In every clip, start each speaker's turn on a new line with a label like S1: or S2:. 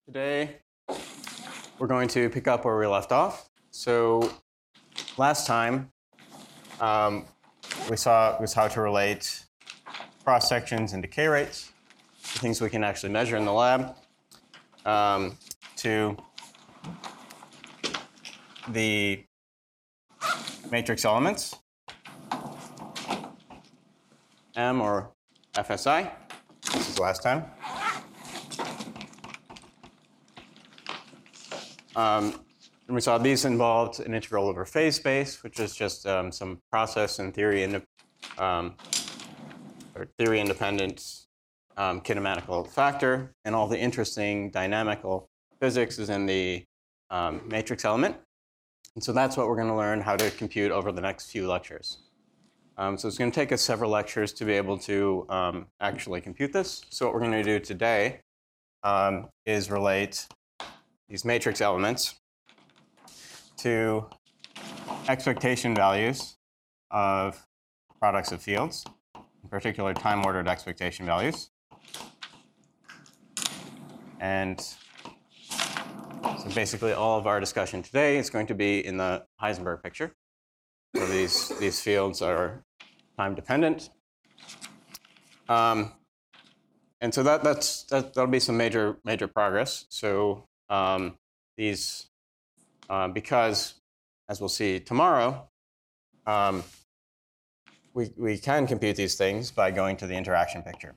S1: Today, we're going to pick up where we left off. So last time, we saw was how to relate cross sections and decay rates, the things we can actually measure in the lab, to the matrix elements, M or FSI. This is last time. And we saw these involved an integral over phase space, which is just some process and theory theory independent kinematical factor, and all the interesting dynamical physics is in the matrix element. And so that's what we're going to learn how to compute over the next few lectures. So it's going to take us several lectures to be able to actually compute this. So what we're going to do today is relate these matrix elements to expectation values of products of fields, in particular time-ordered expectation values. And so basically all of our discussion today is going to be in the Heisenberg picture. So these fields are time-dependent. And so that'll be some major progress. So because, as we'll see tomorrow, we can compute these things by going to the interaction picture.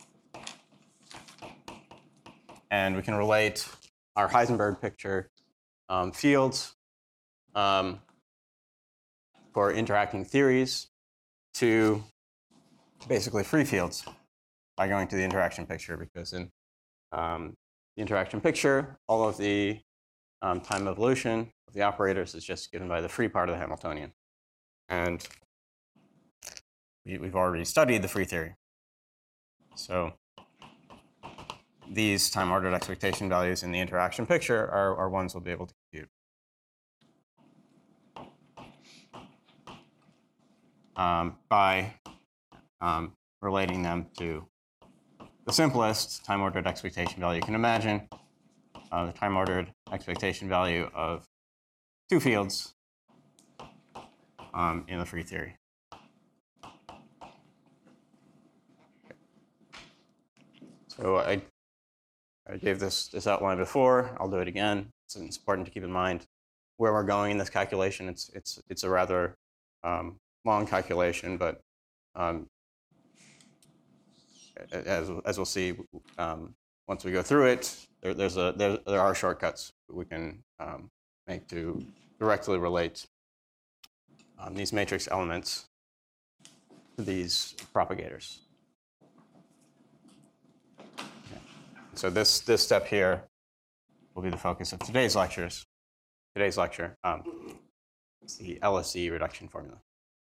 S1: And we can relate our Heisenberg picture fields for interacting theories to basically free fields by going to the interaction picture, because in the interaction picture, all of the time evolution of the operators is just given by the free part of the Hamiltonian. And we've already studied the free theory. So these time-ordered expectation values in the interaction picture are ones we'll be able to compute. By relating them to the simplest time-ordered expectation value you can imagine, the time-ordered expectation value of two fields in the free theory. So I gave this outline before. I'll do it again. It's important to keep in mind where we're going in this calculation. It's a rather long calculation, but as we'll see once we go through it, there are shortcuts we can make to directly relate these matrix elements to these propagators. Okay. So this step here will be the focus of today's lecture. It's the LSE reduction formula.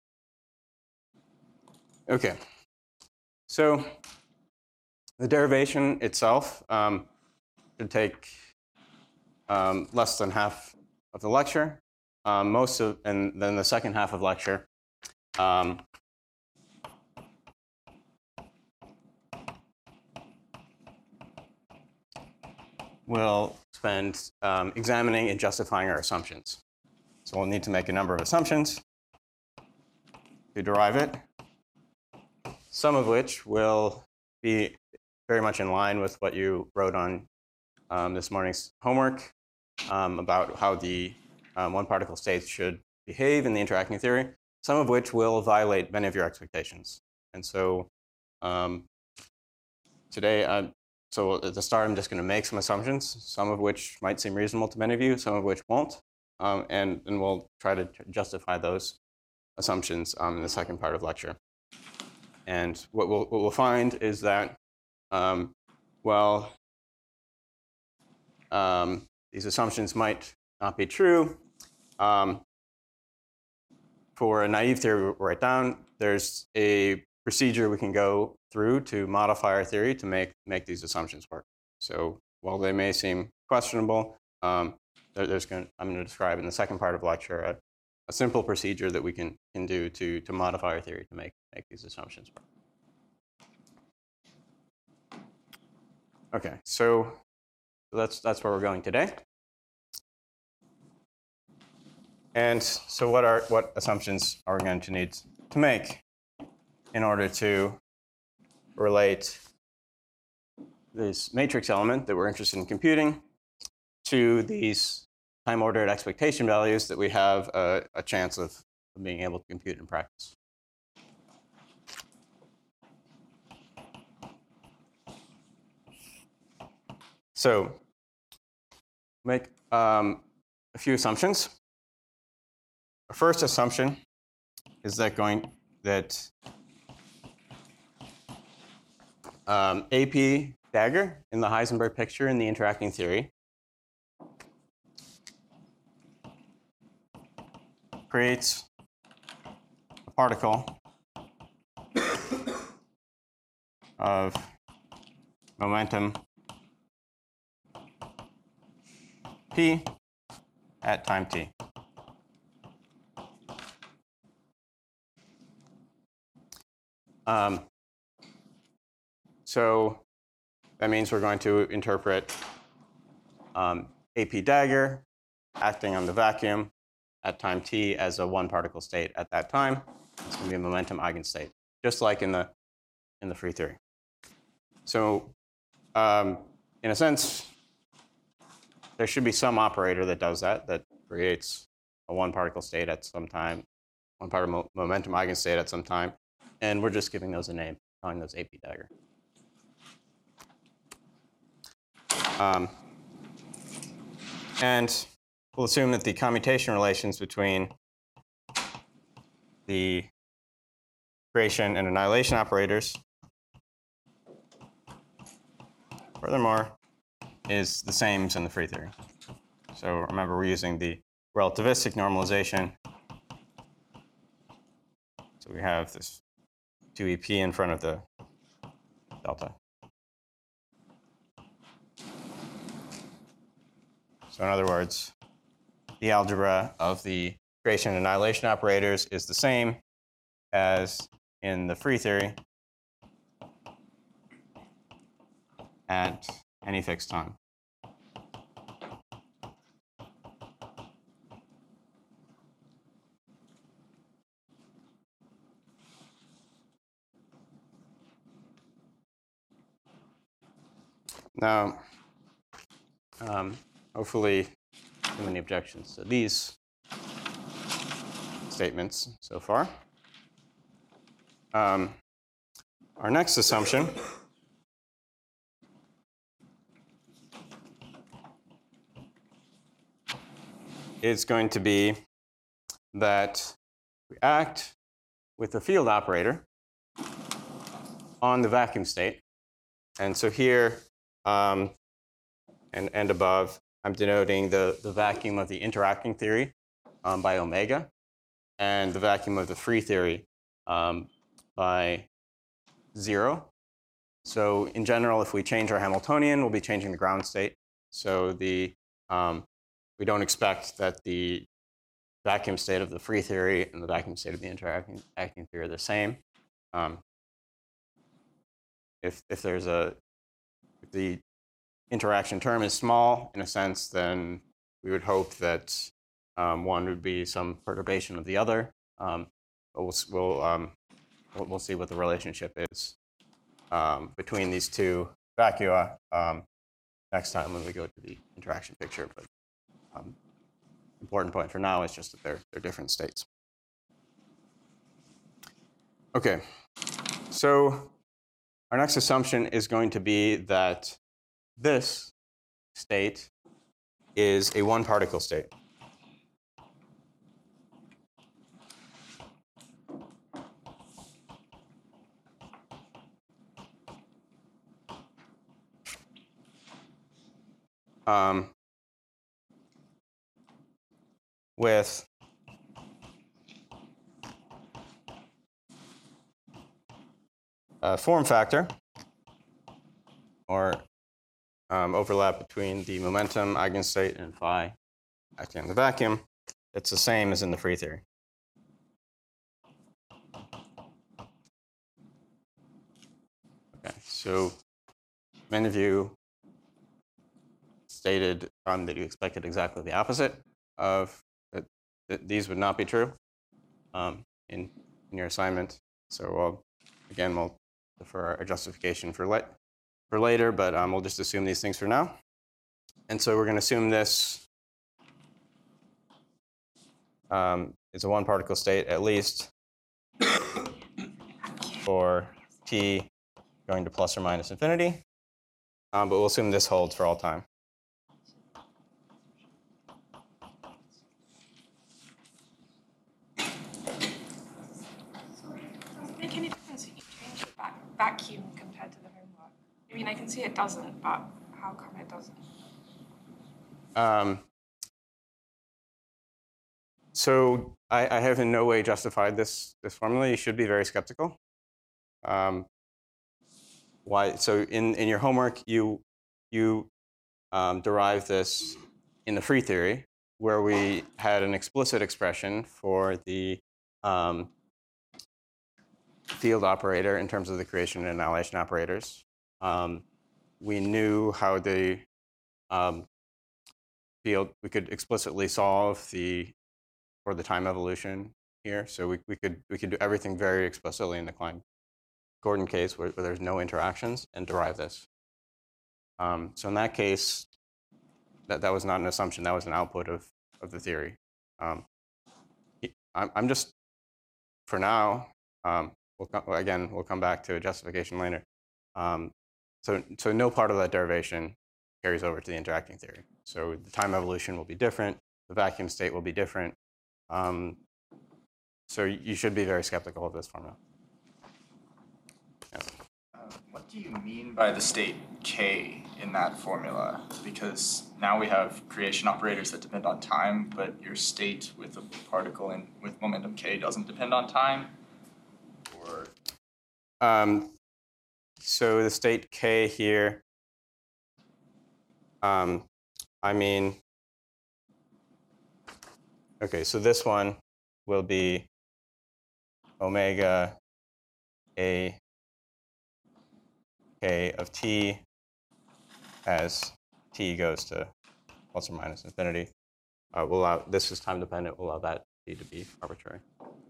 S1: Okay. So the derivation itself should take less than half of the lecture. And then the second half of lecture we'll spend examining and justifying our assumptions. So we'll need to make a number of assumptions to derive it, some of which will be very much in line with what you wrote on this morning's homework about how the one-particle states should behave in the interacting theory, some of which will violate many of your expectations. And so today, so at the start, I'm just going to make some assumptions, some of which might seem reasonable to many of you, some of which won't. And we'll try to justify those assumptions in the second part of lecture. And what we'll find is that, these assumptions might not be true. For a naive theory we write down, there's a procedure we can go through to modify our theory to make these assumptions work. So while they may seem questionable, I'm going to describe in the second part of the lecture a simple procedure that we can do to modify our theory to make these assumptions work. Okay, so So that's where we're going today. And so what assumptions are we going to need to make in order to relate this matrix element that we're interested in computing to these time-ordered expectation values that we have a chance of being able to compute in practice. So make a few assumptions. Our first assumption is that AP dagger in the Heisenberg picture in the interacting theory creates a particle of momentum p at time t. So that means we're going to interpret AP dagger acting on the vacuum at time t as a one-particle state at that time. It's going to be a momentum eigenstate, just like in the free theory. So in a sense, there should be some operator that does that creates a one-particle state at some time, one-particle momentum eigenstate at some time, and we're just giving those a name, calling those AP dagger. And we'll assume that the commutation relations between the creation and annihilation operators, furthermore, is the same as in the free theory. So remember, we're using the relativistic normalization. So we have this 2EP in front of the delta. So in other words, the algebra of the creation and annihilation operators is the same as in the free theory at any fixed time. Now, hopefully, too many objections to these statements so far. Our next assumption is going to be that we act with a field operator on the vacuum state. And so here and above, I'm denoting the vacuum of the interacting theory by omega, and the vacuum of the free theory by 0. So in general, if we change our Hamiltonian, we'll be changing the ground state. So we don't expect that the vacuum state of the free theory and the vacuum state of the interacting theory are the same. If the interaction term is small, in a sense, then we would hope that one would be some perturbation of the other. But we'll see what the relationship is between these two vacua next time when we go to the interaction picture. But important point for now is just that they're different states. Okay, so our next assumption is going to be that this state is a one-particle state. With a form factor, or overlap between the momentum eigenstate and phi acting in the vacuum, it's the same as in the free theory. Okay, so many of you stated that you expected exactly the opposite of that these would not be true in your assignment. So again, we'll defer our justification for later, but we'll just assume these things for now. And so we're going to assume this is a one-particle state at least for t going to plus or minus infinity. But we'll assume this holds for all time.
S2: Make any difference if you change the vacuum compared to the homework? I mean, I can see it doesn't, but how come it doesn't?
S1: So I have in no way justified this formula. You should be very skeptical. Why? So in your homework, you derived this in the free theory, where we had an explicit expression for the field operator in terms of the creation and annihilation operators. We knew how the field, we could explicitly solve for the time evolution here. So we could do everything very explicitly in the Klein-Gordon case where there's no interactions and derive this. So in that case, that was not an assumption. That was an output of the theory. I'm just, for now, we'll come back to a justification later. So no part of that derivation carries over to the interacting theory. So the time evolution will be different. The vacuum state will be different. So you should be very skeptical of this formula. Yes.
S3: What do you mean by the state k in that formula? Because now we have creation operators that depend on time, but your state with a particle with momentum k doesn't depend on time? Or
S1: so the state k here, I mean, okay, so this one will be omega a k of t as t goes to plus or minus infinity. This is time dependent. We'll allow that t to be arbitrary.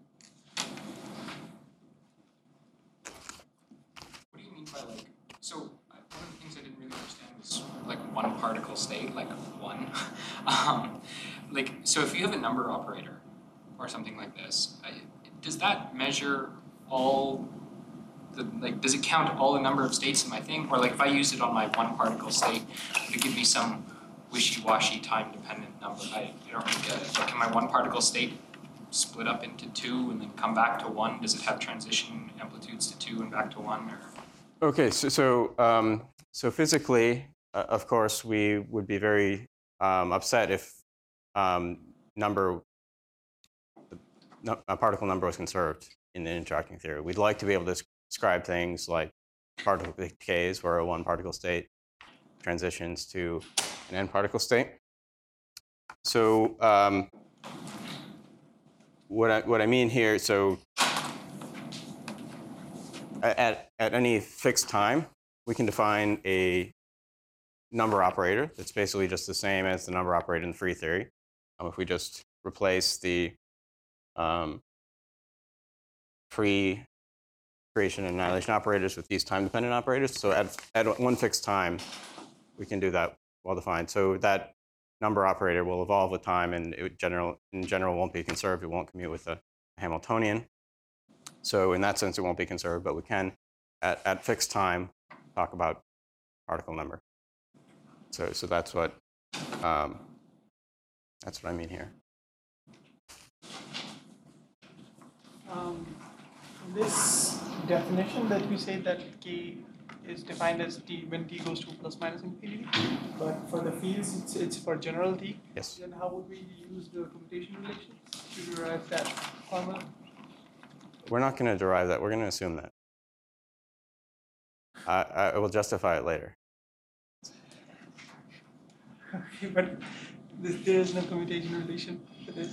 S4: What do you mean by so one of the things I didn't really understand was one particle state, one. So if you have a number operator or something like this, does that measure all does it count all the number of states in my thing? Or if I use it on my one particle state, would it give me some wishy-washy time-dependent number? I don't really get it. Can my one particle state split up into two and then come back to one? Does it have transition amplitudes to two and back to one? Or?
S1: Okay, so physically, of course, we would be very upset if a particle number was conserved in the interacting theory. We'd like to be able to describe things like particle decays, where a one particle state transitions to an n particle state. So what I mean here, so at any fixed time, we can define a number operator that's basically just the same as the number operator in the free theory. If we just replace the free creation and annihilation operators with these time-dependent operators. So at one fixed time, we can do that well-defined. So that number operator will evolve with time, and in general won't be conserved. It won't commute with a Hamiltonian. So in that sense, it won't be conserved, but we can, at fixed time, talk about particle number. So that's what I mean here.
S5: This definition that we say that k is defined as t when t goes to plus minus infinity, but for the fields it's for general t.
S1: Yes.
S5: Then how would we use the commutation relations to derive that formula?
S1: We're not going to derive that. We're going to assume that. I will justify it later.
S5: Okay, but there is no commutation relation for this.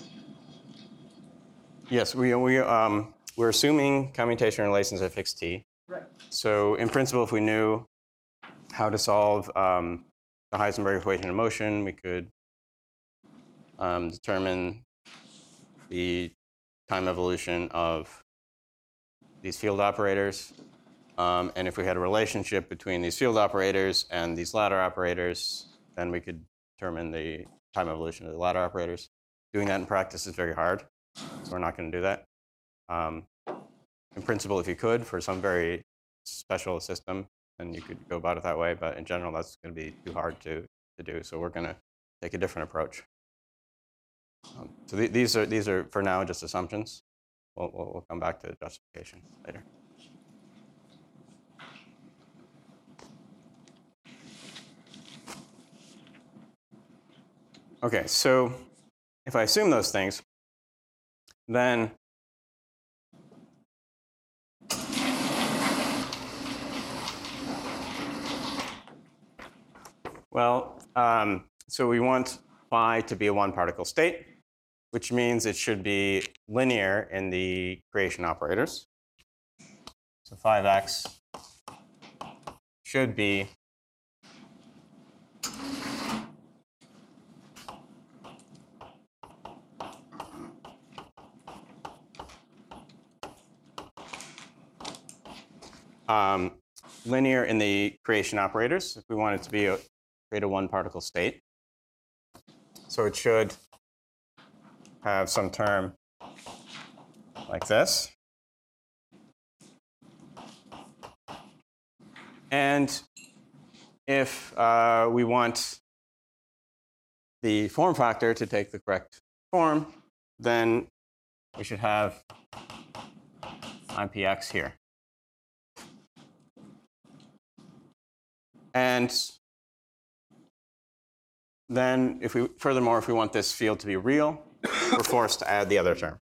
S1: Yes, we're assuming commutation relations at fixed t.
S5: Right.
S1: So in principle, if we knew how to solve the Heisenberg equation of motion, we could determine the time evolution of these field operators. And if we had a relationship between these field operators and these ladder operators, then we could determine the time evolution of the ladder operators. Doing that in practice is very hard, so we're not going to do that. In principle, if you could, for some very special system, then you could go about it that way. But in general, that's going to be too hard to do. So we're going to take a different approach. So these are for now just assumptions. We'll come back to justification later. Okay, so if I assume those things, then so we want phi to be a one-particle state, which means it should be linear in the creation operators. So phi of x should be linear in the creation operators if we want it to be create a one-particle state. So it should have some term like this. And if we want the form factor to take the correct form, then we should have IPX here. And then furthermore, if we want this field to be real, we're forced to add the other term.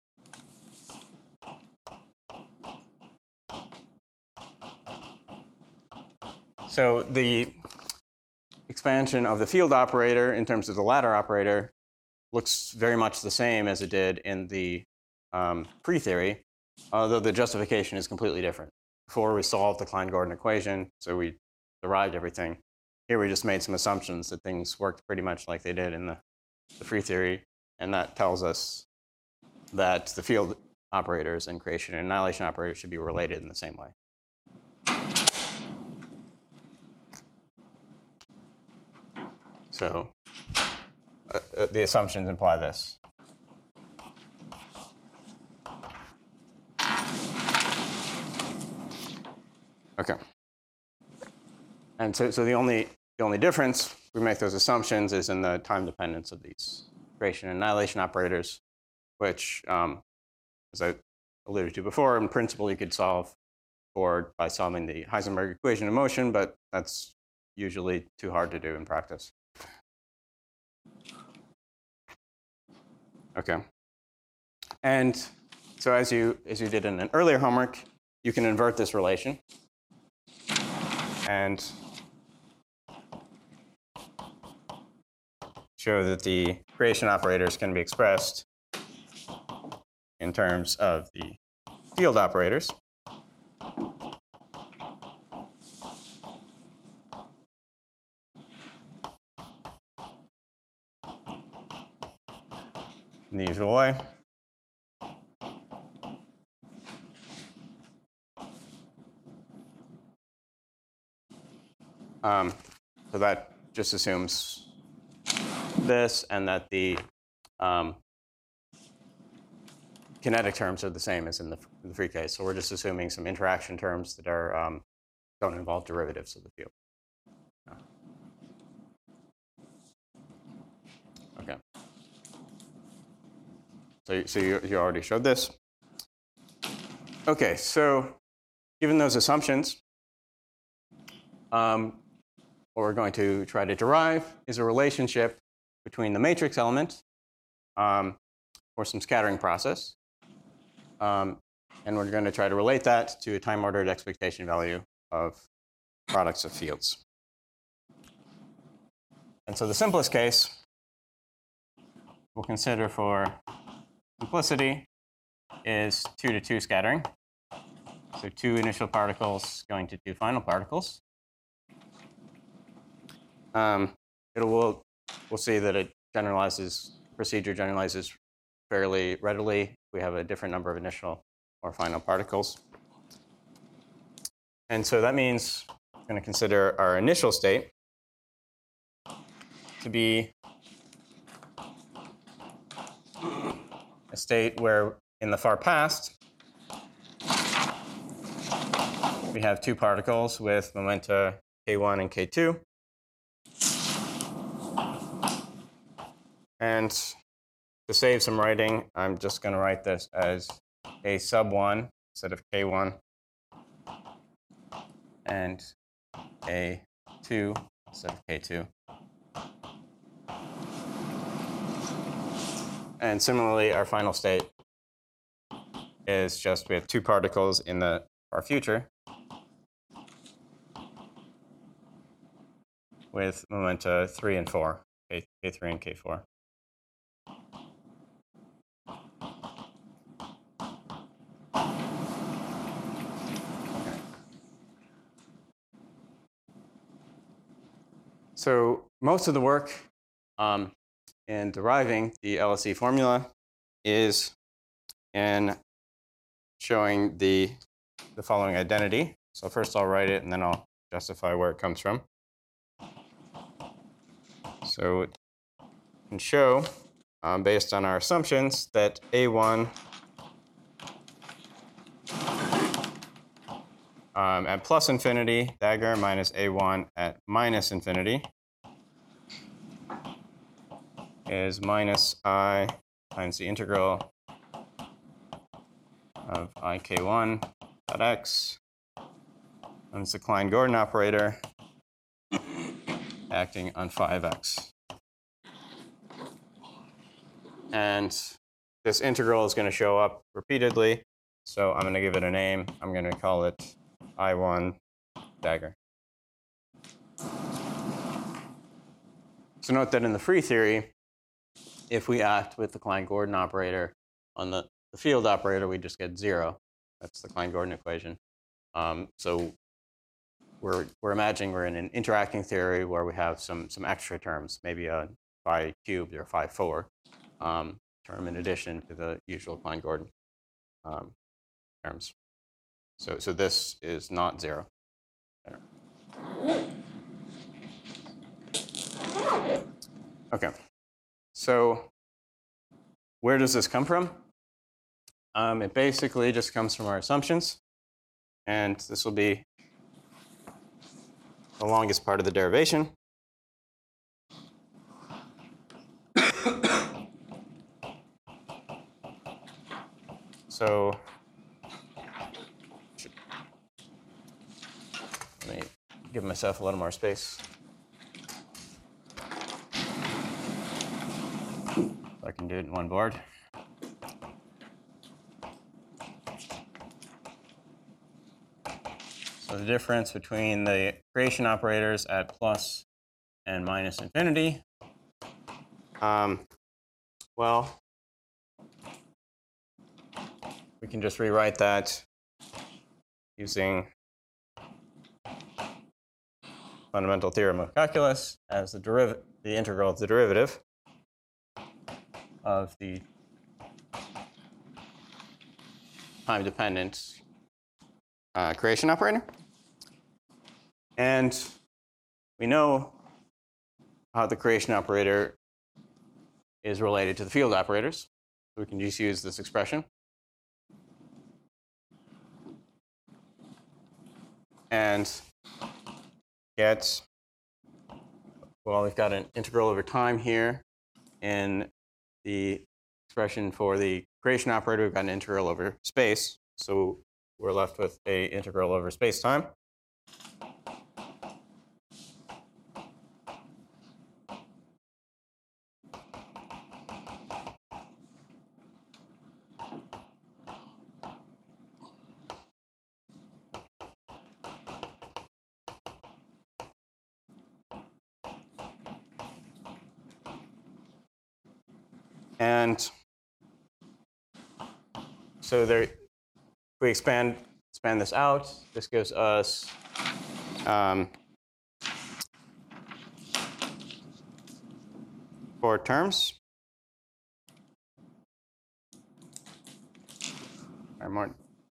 S1: So the expansion of the field operator in terms of the ladder operator looks very much the same as it did in the free theory, although the justification is completely different. Before we solved the Klein-Gordon equation, so we derived everything. Here we just made some assumptions that things worked pretty much like they did in the free theory, and that tells us that the field operators and creation and annihilation operators should be related in the same way. So the assumptions imply this. Okay. And so the only difference we make those assumptions is in the time dependence of these creation and annihilation operators, which, as I alluded to before, in principle you could solve for by solving the Heisenberg equation of motion, but that's usually too hard to do in practice. Okay. And so as you did in an earlier homework, you can invert this relation and show that the creation operators can be expressed in terms of the field operators. In the usual way. So that just assumes this, and that the kinetic terms are the same as in the free case. So we're just assuming some interaction terms that are don't involve derivatives of the field. Okay. So you already showed this. Okay, so given those assumptions, what we're going to try to derive is a relationship between the matrix element or some scattering process. And we're going to try to relate that to a time-ordered expectation value of products of fields. And so the simplest case we'll consider for simplicity is 2 to 2 scattering. So 2 initial particles going to 2 final particles. we'll see that it procedure generalizes fairly readily. We have a different number of initial or final particles. And so that means we're going to consider our initial state to be a state where in the far past we have two particles with momenta k1 and k2. And to save some writing, I'm just going to write this as a sub 1 instead of k1 and a 2 instead of k2. And similarly, our final state is just we have two particles in the far future with momenta 3 and 4, k3 and k4. So most of the work in deriving the LSE formula is in showing the following identity. So first I'll write it, and then I'll justify where it comes from. So it can show, based on our assumptions, that A1 at plus infinity, dagger, minus A1 at minus infinity is minus I times the integral of ik1 dot x times the Klein-Gordon operator acting on 5x. And this integral is going to show up repeatedly, so I'm going to give it a name. I'm going to call it I1 dagger. So note that in the free theory, if we act with the Klein-Gordon operator on the field operator, we just get 0. That's the Klein-Gordon equation. So we're imagining we're in an interacting theory where we have some extra terms, maybe a phi cubed or phi 4 term in addition to the usual Klein-Gordon terms. So this is not 0. Okay. So where does this come from? It basically just comes from our assumptions. And this will be the longest part of the derivation. So let me give myself a little more space. I can do it in one board. So the difference between the creation operators at plus and minus infinity, well, we can just rewrite that using fundamental theorem of calculus as the integral of the derivative of the time-dependent creation operator. And we know how the creation operator is related to the field operators. So we can just use this expression. And get, well, we've got an integral over time here. In the expression for the creation operator, we've got an integral over space. So we're left with an integral over space-time. And so there, if we expand this out, this gives us 4 terms. Or more.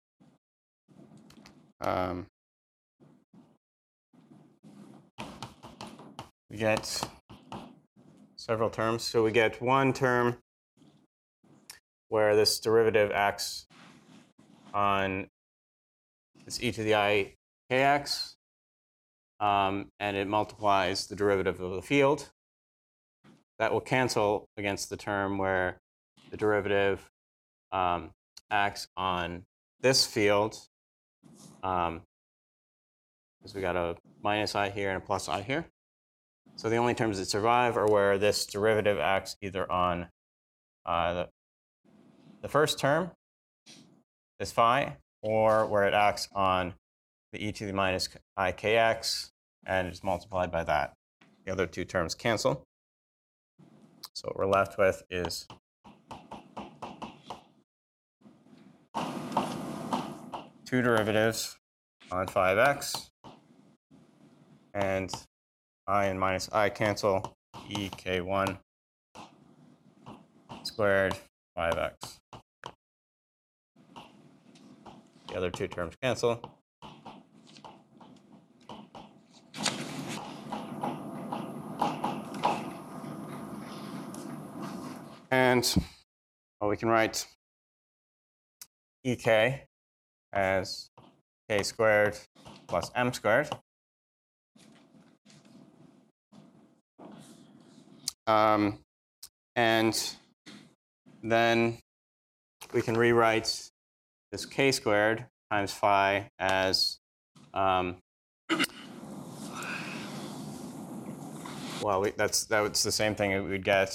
S1: We get several terms. So we get one term where this derivative acts on this e to the I kx, and it multiplies the derivative of the field. That will cancel against the term where the derivative acts on this field, because we got a minus I here and a plus I here. So the only terms that survive are where this derivative acts either on the first term, this phi, or where it acts on the e to the minus I kx, and it's multiplied by that. The other 2 terms cancel. So what we're left with is two derivatives on 5x, and I and minus I cancel, e k1 squared 5x. The other 2 terms cancel. And we can write ek as k squared plus m squared. And then we can rewrite this k squared times phi as, well, that's the same thing that we'd get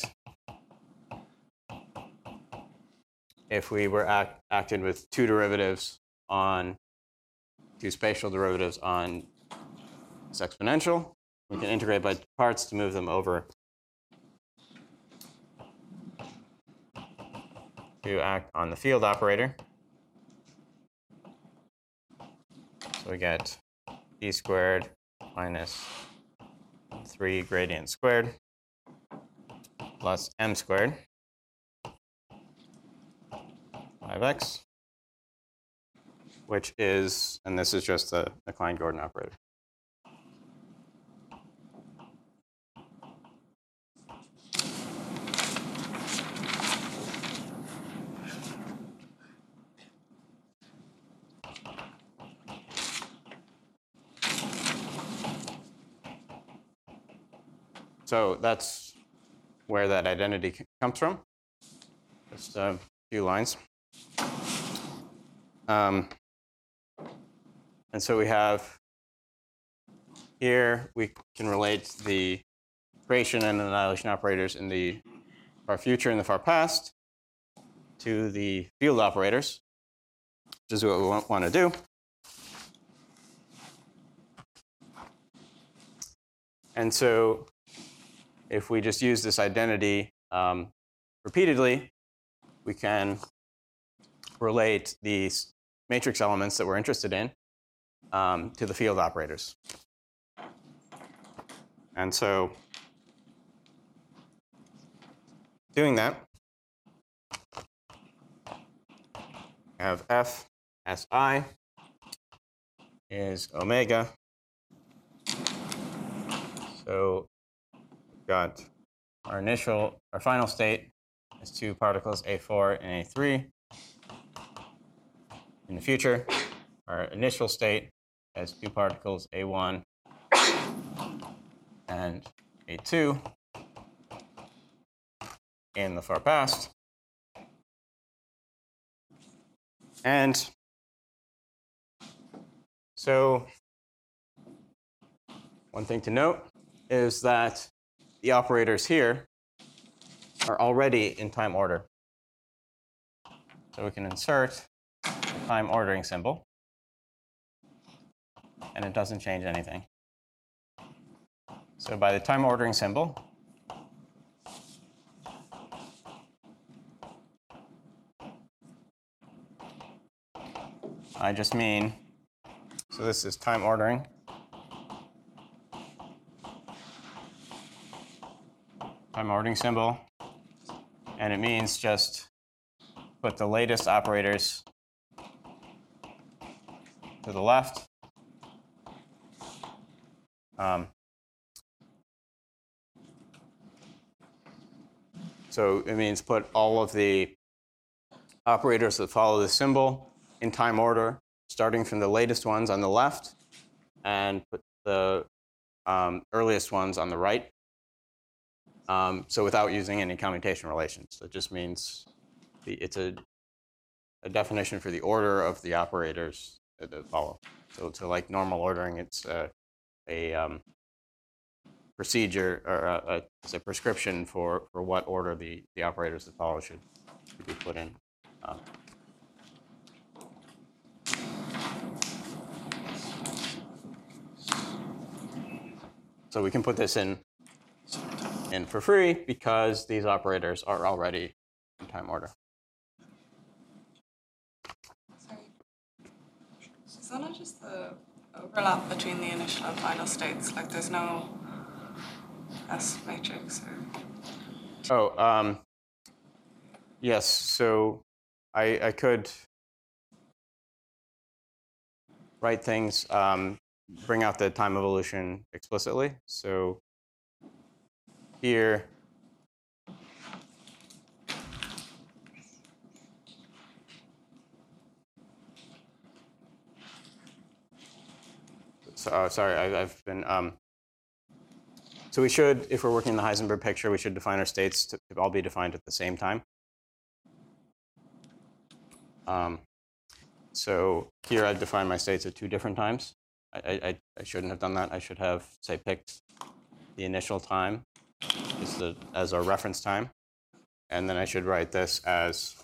S1: if we were acted with 2 derivatives on 2 spatial derivatives on this exponential. We can integrate by parts to move them over to act on the field operator. So we get d squared minus 3 gradient squared plus m squared 5x, which is, and this is just the Klein-Gordon operator. So that's where that identity comes from. Just a few lines. And so we have here, we can relate the creation and annihilation operators in the far future and the far past to the field operators, which is what we want to do. And so if we just use this identity repeatedly, we can relate these matrix elements that we're interested in to the field operators. And so doing that, we have f si is omega. So we've got our final state is 2 particles A4 and A3. In the future, our initial state has 2 particles A1 and A2. In the far past. And so one thing to note is that the operators here are already in time order. So we can insert a time ordering symbol, and it doesn't change anything. So by the time ordering symbol, I just mean, so this is time ordering. time ordering symbol, and it means just put the latest operators to the left. So it means put all of the operators that follow the symbol in time order, starting from the latest ones on the left, and put the earliest ones on the right. So without using any commutation relations. It just means it's a definition for the order of the operators that follow. So like normal ordering, it's a procedure or it's a prescription for what order the operators that follow should be put in. So we can put this in for free because these operators are already in time order.
S6: Sorry. Is that not just the overlap between the initial and final states? Like there's no S matrix or...
S1: Oh, yes. So I could write things, bring out the time evolution explicitly. So here, sorry, I've been. So we should, if we're working in the Heisenberg picture, we should define our states to all be defined at the same time. So here I've defined my states at 2 different times. I shouldn't have done that. I should have, say, picked the initial time as our reference time. And then I should write this as,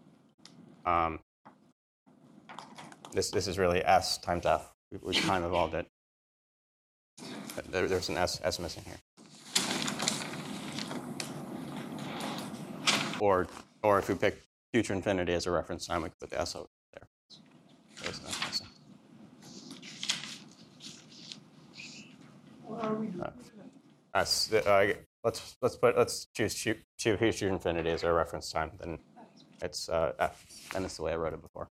S1: this is really S times F. We've time evolved it. There's an S missing here. Or if we pick future infinity as a reference time, we could put the S out there. There's an S missing.
S5: What are we doing?
S1: Let's choose future infinity as our reference time. Then it's F, and it's the way I wrote it before.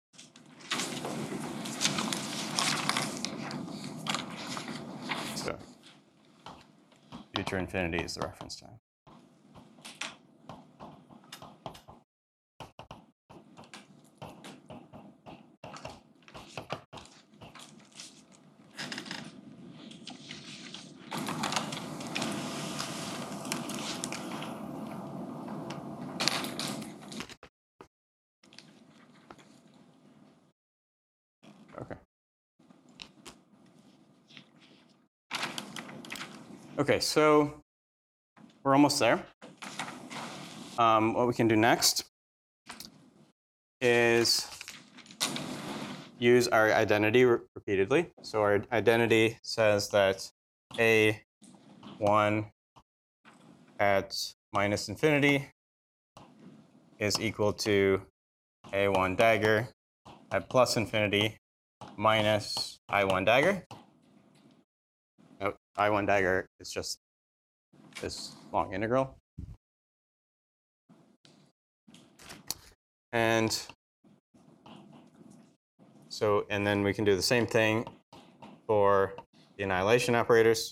S1: So future infinity is the reference time. Okay, so we're almost there. What we can do next is use our identity repeatedly. So our identity says that A1 at minus infinity is equal to A1 dagger at plus infinity minus I1 dagger. Now, I1 dagger is just this long integral. And so, and then we can do the same thing for the annihilation operators.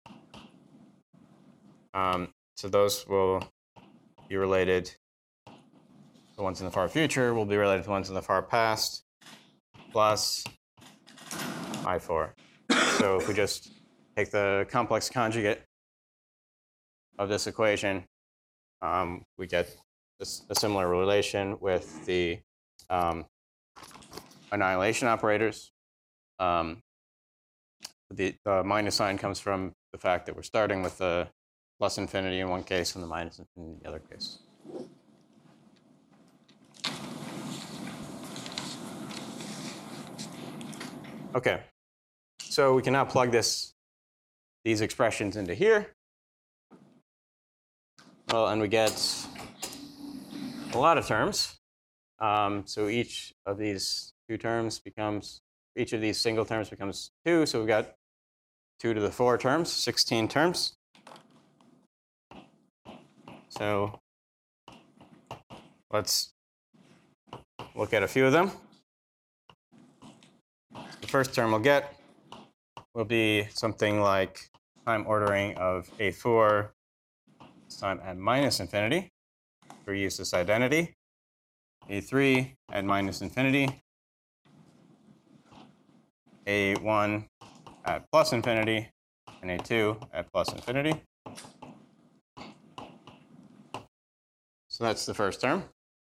S1: So those will be related. The ones in the far future will be related to the ones in the far past, plus I4. So if we just take the complex conjugate of this equation, we get a similar relation with the annihilation operators. The minus sign comes from the fact that we're starting with the plus infinity in one case and the minus infinity in the other case. Okay, so we can now plug these expressions into here. Well, and we get a lot of terms. So each of these each of these single terms becomes 2. So we've got 2 to the 4 terms, 16 terms. So let's look at a few of them. The first term we'll get will be something like time ordering of A4 this time at minus infinity. We use this identity. A3 at minus infinity. A1 at plus infinity, and A2 at plus infinity. So that's the first term.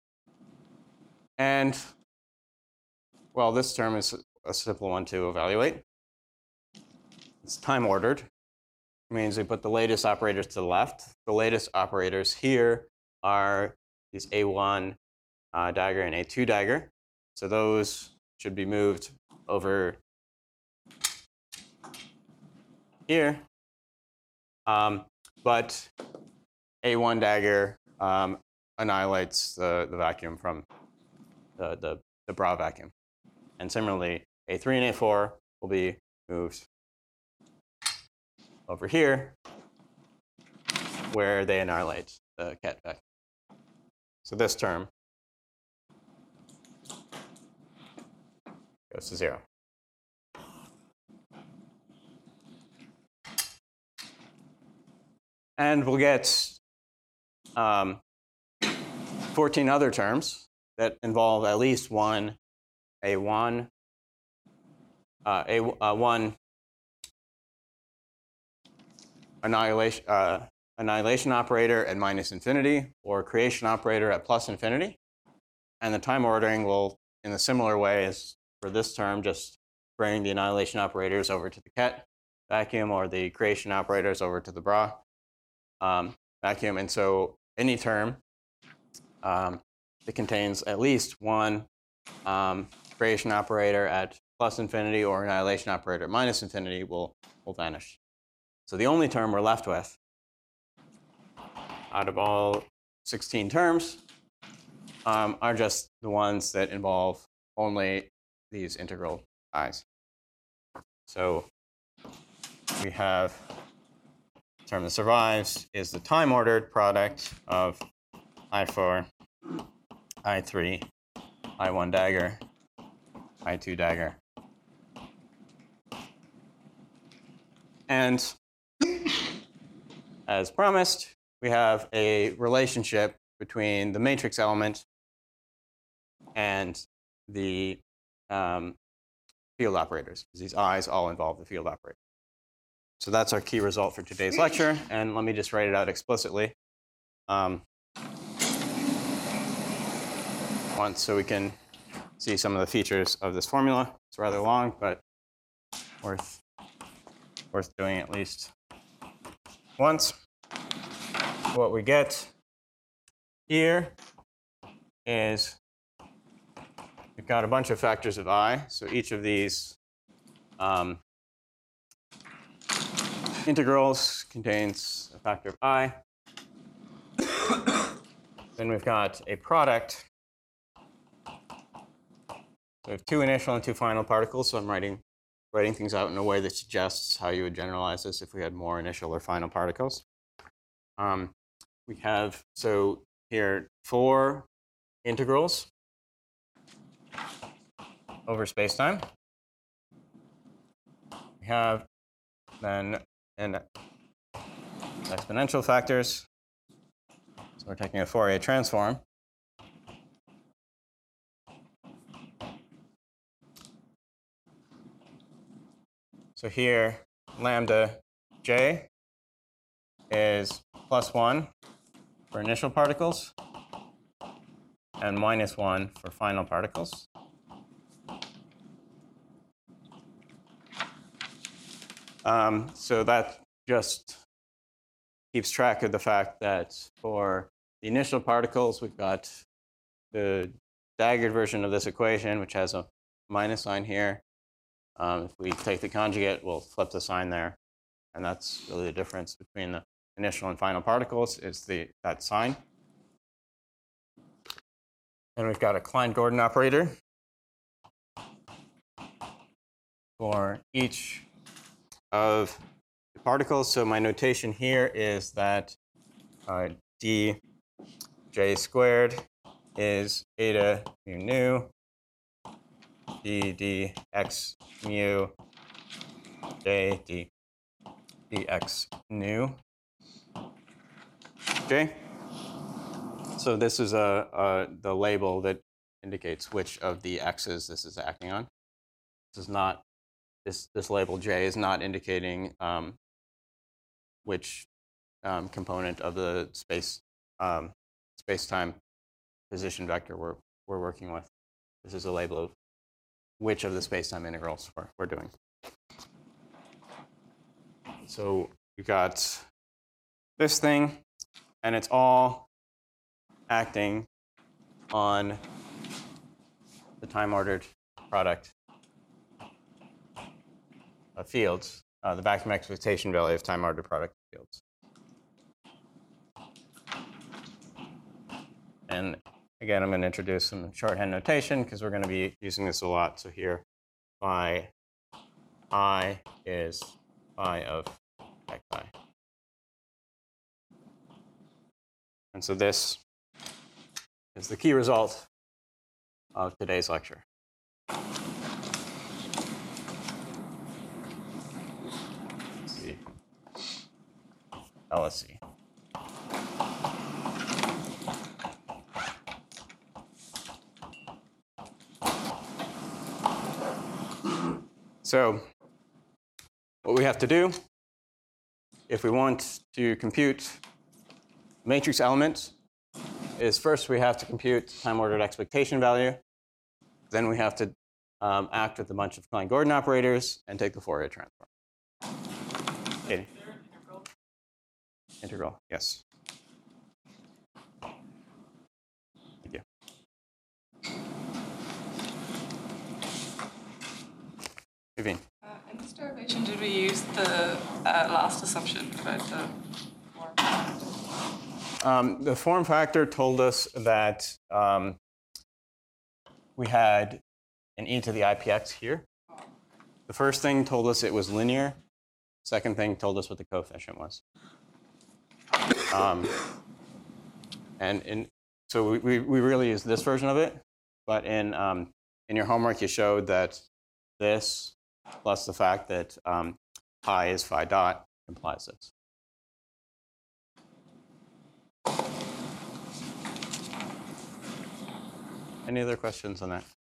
S1: And, well, this term is a simple one to evaluate. It's time ordered. It means we put the latest operators to the left. The latest operators here are these A1 dagger and A2 dagger. So those should be moved over here. But A1 dagger annihilates the vacuum from the bra vacuum. And similarly, A3 and A4 will be moved over here where they annihilate the ket vacuum. So this term goes to 0. And we'll get 14 other terms that involve at least one A1 annihilation operator at minus infinity or creation operator at plus infinity. And the time ordering will, in a similar way as for this term, just bring the annihilation operators over to the ket vacuum or the creation operators over to the bra vacuum. And so any term that contains at least one creation operator at plus infinity or annihilation operator at minus infinity will vanish. So the only term we're left with out of all 16 terms are just the ones that involve only these integral i's. So we have the term that survives is the time-ordered product of I4, I3, I1 dagger, I2 dagger. And as promised, we have a relationship between the matrix element and the field operators, because these i's all involve the field operator. So that's our key result for today's lecture, and let me just write it out explicitly once so we can see some of the features of this formula. It's rather long, but worth doing at least once. What we get here is we've got a bunch of factors of I. So each of these integrals contains a factor of I. Then we've got a product. So we have two initial and two final particles. So I'm writing things out in a way that suggests how you would generalize this if we had more initial or final particles. We have, so here, 4 integrals over spacetime. We have then an exponential factors. So we're taking a Fourier transform. So here, lambda j is +1 for initial particles and -1 for final particles. So that just keeps track of the fact that for the initial particles, we've got the daggered version of this equation, which has a minus sign here. If we take the conjugate, we'll flip the sign there. And that's really the difference between the initial and final particles is that sign. And we've got a Klein-Gordon operator for each of the particles. So my notation here is that dj squared is eta mu nu dx mu j dx nu j. So this is the label that indicates which of the x's this is acting on. This is not this label j is not indicating which component of the space-time position vector we're working with. This is a label of which of the space-time integrals we're doing. So we've got this thing, and it's all acting on the time-ordered product of fields, the vacuum expectation value of time-ordered product fields. And again, I'm going to introduce some shorthand notation because we're going to be using this a lot. So here, phi I is phi of xi. And so this is the key result of today's lecture. Let's see. LSC. So what we have to do, if we want to compute matrix elements, is first we have to compute time-ordered expectation value. Then we have to act with a bunch of Klein-Gordon operators and take the Fourier transform. Katie? Integral, yes. Thank you. Vivian?
S6: In this derivation, did we use the last assumption about the form?
S1: The form factor told us that we had an e to the IPX here. The first thing told us it was linear. Second thing told us what the coefficient was. So we really used this version of it. But in your homework, you showed that this plus the fact that pi is phi dot implies this. Any other questions on that?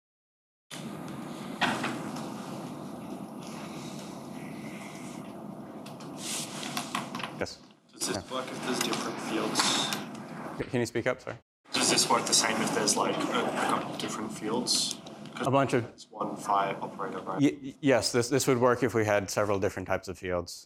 S1: Yes.
S7: Does this work if there's different fields?
S1: Can you speak up? Sorry.
S7: Does this work the same if there's like a couple of different fields?
S1: A bunch of.
S7: It's one phi operator, right?
S1: Yes, this would work if we had several different types of fields.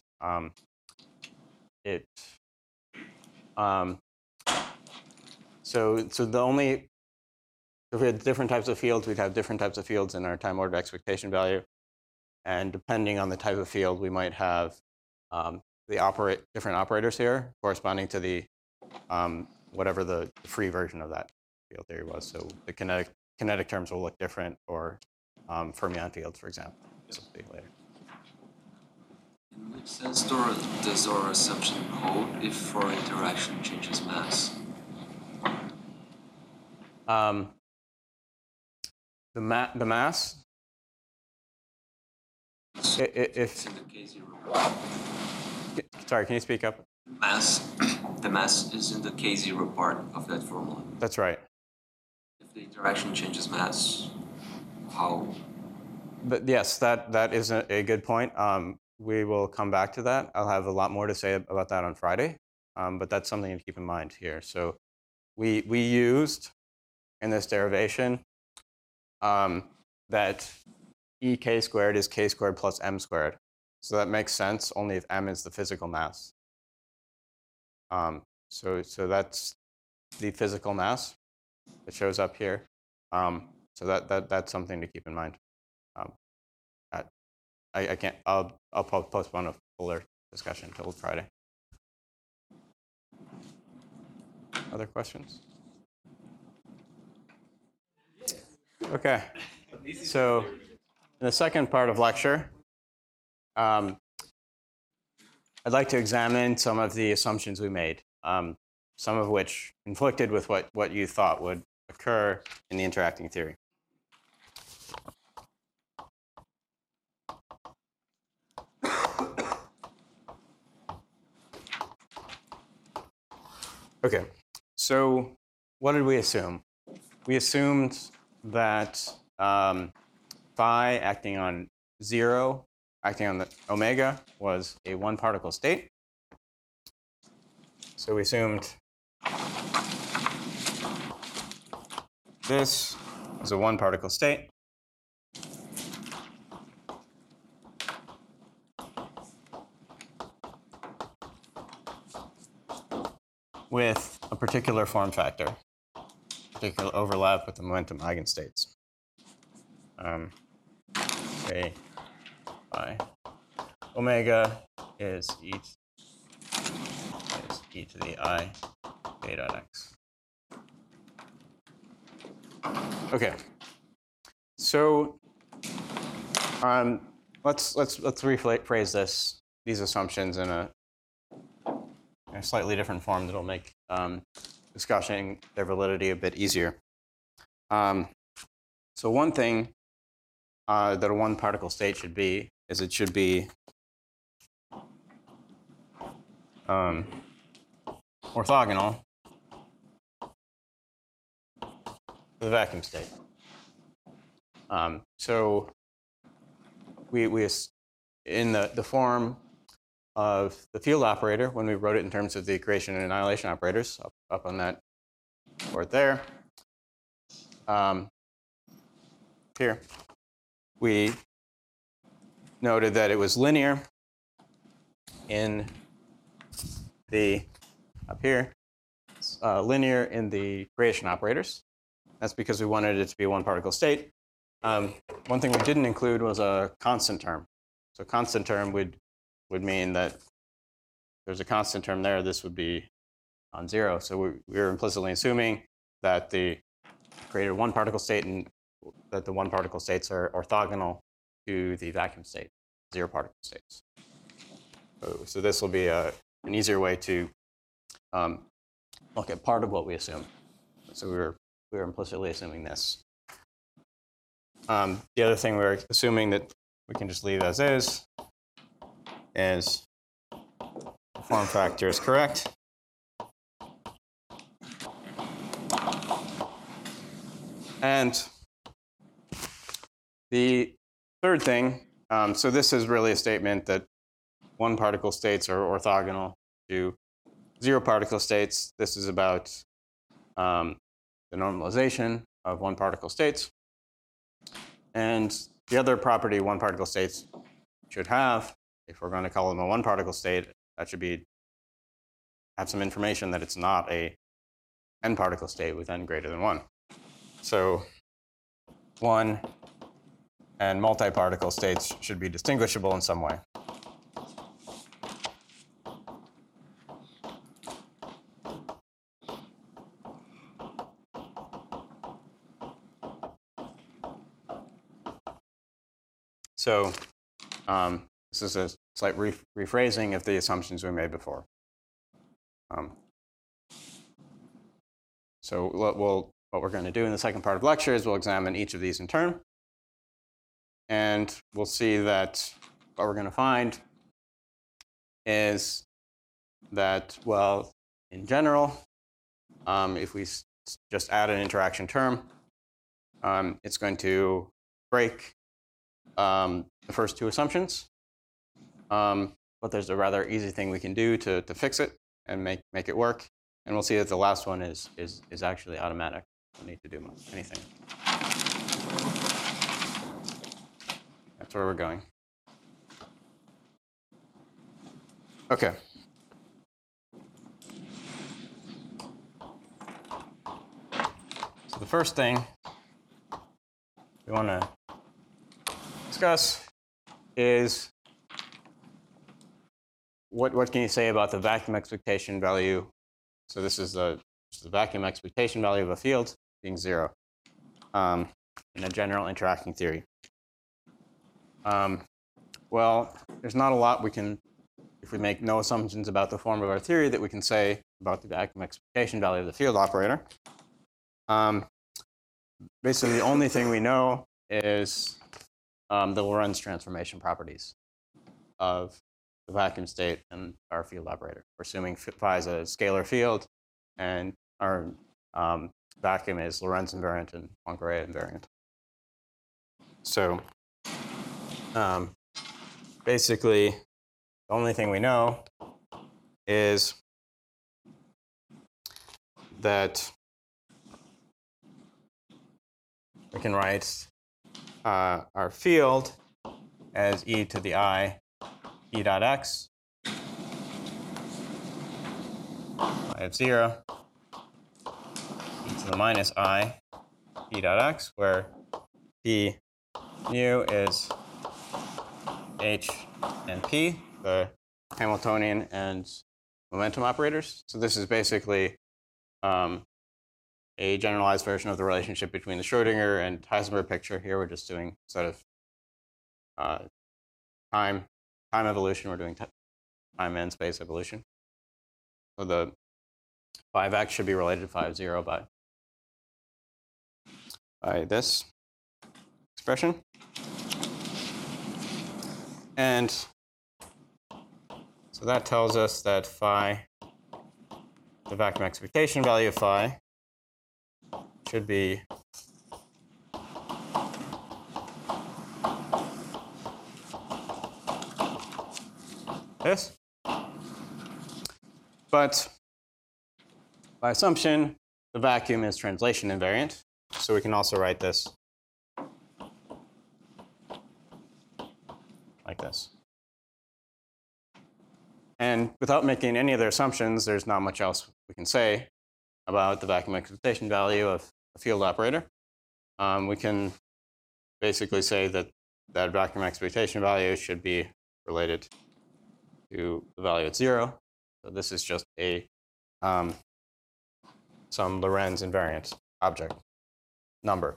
S1: So the only. If we had different types of fields, we'd have different types of fields in our time-ordered expectation value. And depending on the type of field, we might have different operators here corresponding to the whatever the free version of that field theory was. So the kinetic terms will look different for fermion fields, for example. We'll see later.
S8: In which sense does our assumption hold if for interaction changes mass?
S1: The mass.
S8: It's in the K0.
S1: Sorry, can you speak up?
S8: The mass is in the K0 part of that formula.
S1: That's right.
S8: If the interaction changes mass, how?
S1: But yes, that is a good point. We will come back to that. I'll have a lot more to say about that on Friday, but that's something to keep in mind here. So we used in this derivation that ek squared is k squared plus m squared. So that makes sense only if m is the physical mass. So that's the physical mass that shows up here. So that's something to keep in mind. I can't. I'll postpone a fuller discussion until Friday. Other questions? Okay. So in the second part of lecture, I'd like to examine some of the assumptions we made. some of which conflicted with what you thought would occur in the interacting theory. Okay, so what did we assume? We assumed that phi acting on 0, acting on the omega, was a one particle state. So we assumed this is a one particle state. With a particular form factor, particular overlap with the momentum eigenstates. Okay, phi omega is e to the I k dot x. Okay, so let's rephrase these assumptions in a slightly different form that'll make discussing their validity a bit easier. So one thing that a one particle state should be is it should be orthogonal to the vacuum state. So we in the form of the field operator, when we wrote it in terms of the creation and annihilation operators, up on that board there. Here, we noted that it was linear in the, up here, linear in the creation operators. That's because we wanted it to be a one particle state. One thing we didn't include was a constant term. So constant term would mean that there's a constant term there, this would be on 0. So we were implicitly assuming that the created one particle state and that the one particle states are orthogonal to the vacuum state, 0 particle states. So this will be an easier way to look at part of what we assume. So we were implicitly assuming this. The other thing we're assuming that we can just leave as is the form factor is correct. And the third thing, so this is really a statement that one particle states are orthogonal to 0 particle states. This is about the normalization of one particle states. And the other property one particle states should have, if we're going to call them a one particle state, that should have some information that it's not a n particle state with n greater than 1. So 1 and multi-particle states should be distinguishable in some way. So this is a slight rephrasing of the assumptions we made before. So what we're going to do in the second part of the lecture is we'll examine each of these in turn. And we'll see that what we're going to find is that, well, in general, if we just add an interaction term, it's going to break the first two assumptions. But there's a rather easy thing we can do to fix it and make it work. And we'll see that the last one is actually automatic. Don't need to do anything. That's where we're going. Okay. So the first thing we want to discuss is what can you say about the vacuum expectation value? So this is the vacuum expectation value of a field being 0 in a general interacting theory. Well, there's not a lot we can, if we make no assumptions about the form of our theory, that we can say about the vacuum expectation value of the field operator. Basically, the only thing we know is the Lorentz transformation properties of the vacuum state and our field operator. We're assuming phi is a scalar field, and our vacuum is Lorentz invariant and Poincare invariant. So basically, the only thing we know is that we can write our field as e to the I e dot x I of 0 e to the minus I e dot x, where p mu is h and p, the Hamiltonian and momentum operators. So this is basically a generalized version of the relationship between the Schrodinger and Heisenberg picture. Here we're just doing sort of time evolution. We're doing time and space evolution. So the phi of x should be related to phi of 0 by this expression. And so that tells us that phi, the vacuum expectation value of phi, should be this. But by assumption, the vacuum is translation invariant. So we can also write this like this. And without making any other assumptions, there's not much else we can say about the vacuum expectation value of a field operator. We can basically say that that vacuum expectation value should be related to the value at 0. So this is just a some Lorentz invariant object number.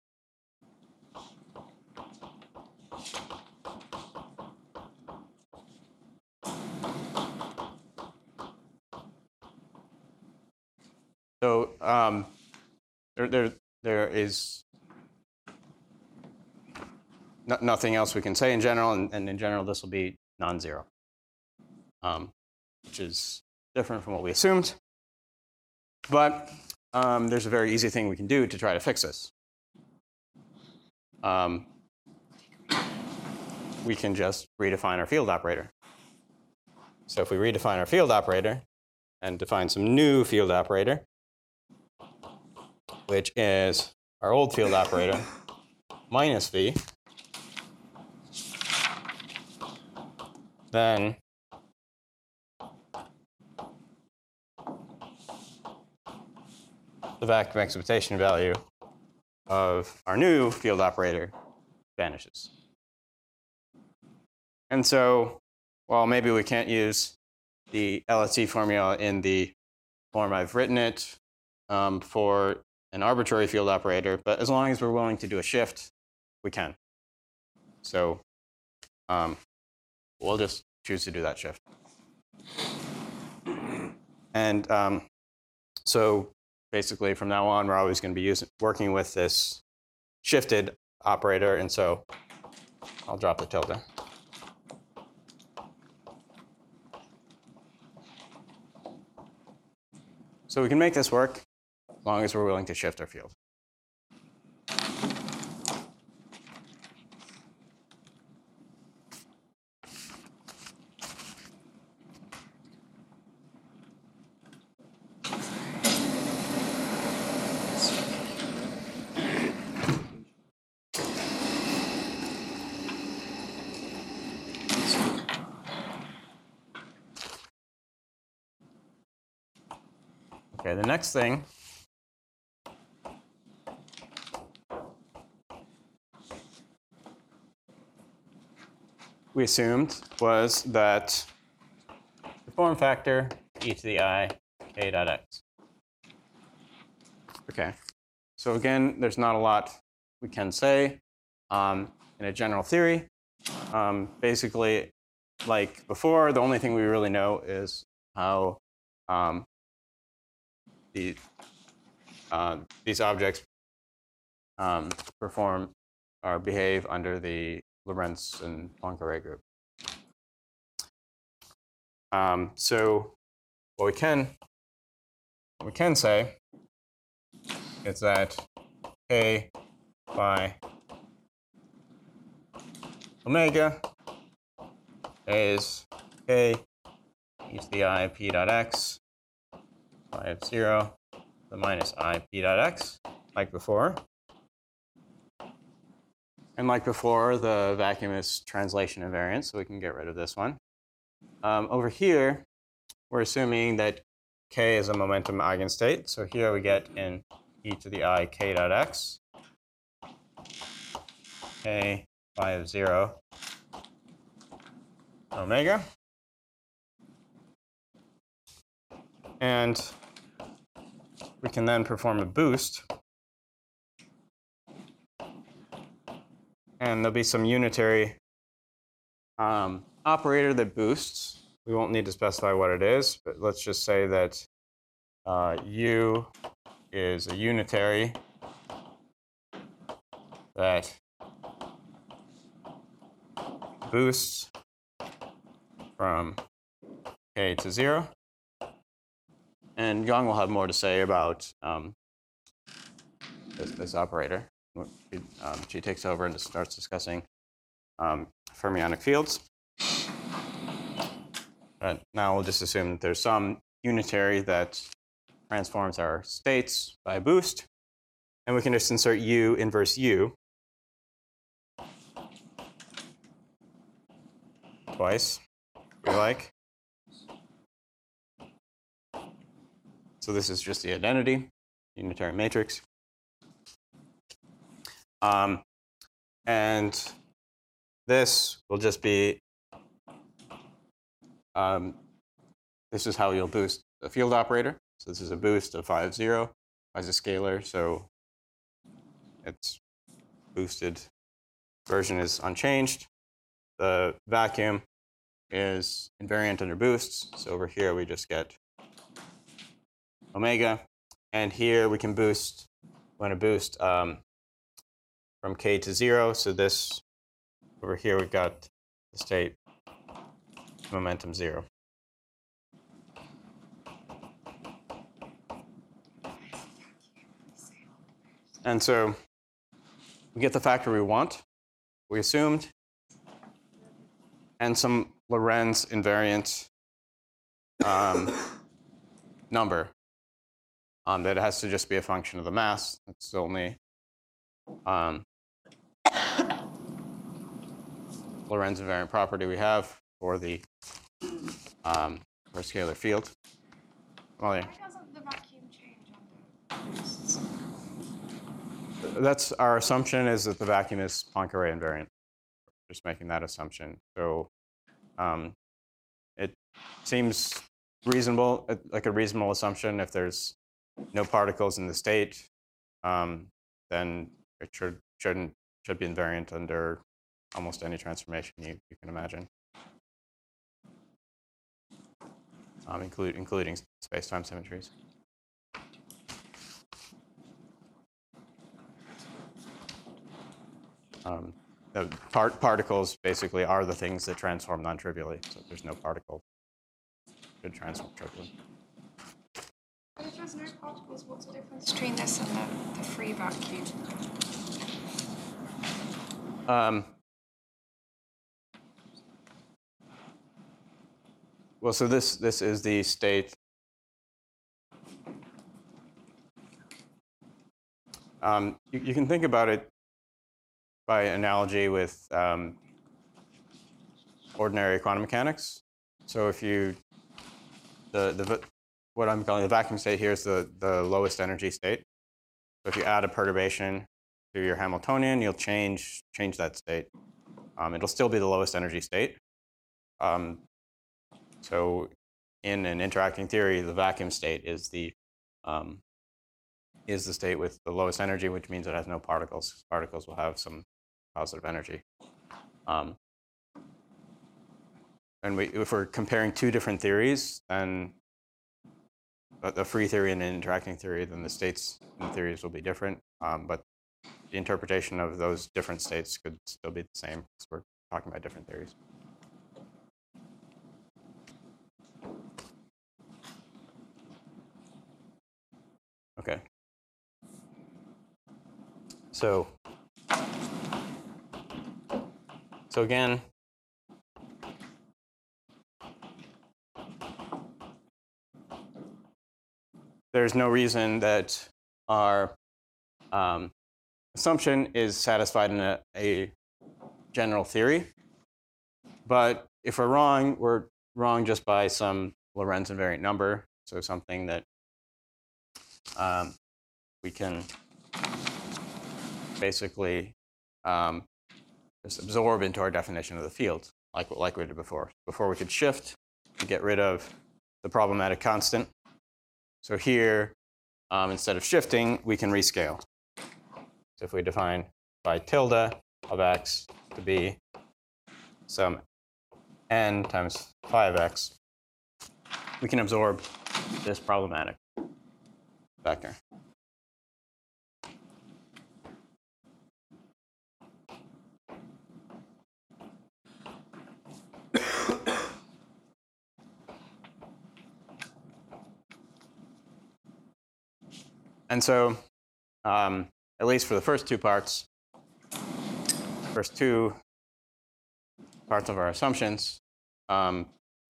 S1: So there is nothing else we can say in general, and in general this will be non-zero, which is different from what we assumed. But there's a very easy thing we can do to try to fix this. We can just redefine our field operator. So if we redefine our field operator and define some new field operator, which is our old field operator minus v, then the vacuum expectation value of our new field operator vanishes. And so, well, maybe we can't use the LHC formula in the form I've written it for an arbitrary field operator, but as long as we're willing to do a shift, we can. So we'll just choose to do that shift. And so basically from now on, we're always going to be working with this shifted operator, and so I'll drop the tilde. So we can make this work as long as we're willing to shift our field. Okay, the next thing we assumed was that the form factor e to the I k dot x. Okay, so again, there's not a lot we can say in a general theory. Basically, like before, the only thing we really know is how these objects perform or behave under the Lorentz and Poincare group. So what we can say is that K by omega is K e to the I p dot x phi of 0 to the minus I p dot x, like before. And like before, the vacuum is translation invariant, so we can get rid of this one. Over here, we're assuming that K is a momentum eigenstate. So here we get in e to the I k dot x, K phi of 0 omega. And we can then perform a boost. And there'll be some unitary operator that boosts. We won't need to specify what it is, but let's just say that U is a unitary that boosts from K to 0. And Yang will have more to say about this operator. She takes over and starts discussing fermionic fields. But now we'll just assume that there's some unitary that transforms our states by a boost. And we can just insert U inverse U twice, if we like. So this is just the identity, unitary matrix. And this will just be, this is how you'll boost the field operator. So this is a boost of phi of 0 as a scalar, so its boosted version is unchanged. The vacuum is invariant under boosts, so over here we just get omega, and here we can boost, we want to boost from K to 0, so this, over here we've got the state momentum 0. And so we get the factor we want, we assumed, and some Lorentz invariant number that has to just be a function of the mass. That's the only Lorentz invariant property we have for the for scalar field. Well, yeah.
S2: Why doesn't the vacuum change under boosts?
S1: That's our assumption, is that the vacuum is Poincare invariant. Just making that assumption. So it seems reasonable, like a reasonable assumption. If there's no particles in the state, then it should be invariant under almost any transformation you can imagine, including space-time symmetries. The particles basically are the things that transform non-trivially. So if there's no particle, it should transform trivially.
S2: But if there's no particles, what's the difference between this and the free vacuum?
S1: Well, so this is the state. You can think about it by analogy with ordinary quantum mechanics. So if you, what I'm calling the vacuum state here is the lowest energy state. So if you add a perturbation to your Hamiltonian, you'll change that state. It'll still be the lowest energy state. So in an interacting theory, the vacuum state is the state with the lowest energy, which means it has no particles. Particles will have some positive energy. And if we're comparing two different theories, then a free theory and an interacting theory, then the states and theories will be different. But the interpretation of those different states could still be the same because we're talking about different theories. Okay. So again, there's no reason that our assumption is satisfied in a general theory. But if we're wrong just by some Lorentz invariant number, so something that we can basically just absorb into our definition of the field, like we did before. Before we could shift to get rid of the problematic constant. So here, instead of shifting, we can rescale. So if we define phi tilde of x to be some n times phi of x, we can absorb this problematic vector. And so, at least for the first two parts of our assumptions, they're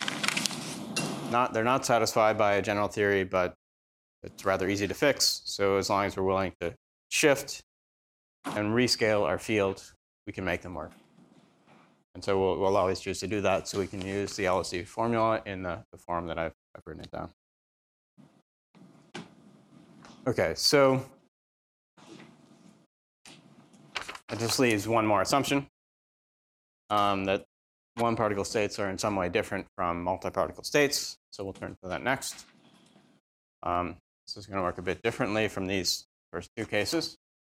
S1: not satisfied by a general theory, but it's rather easy to fix. So as long as we're willing to shift and rescale our field, we can make them work. And so we'll always choose to do that, so we can use the LSE formula in the form that I've written it down. Okay, so it just leaves one more assumption, that one-particle states are in some way different from multi-particle states. So we'll turn to that next. This is going to work a bit differently from these first two cases.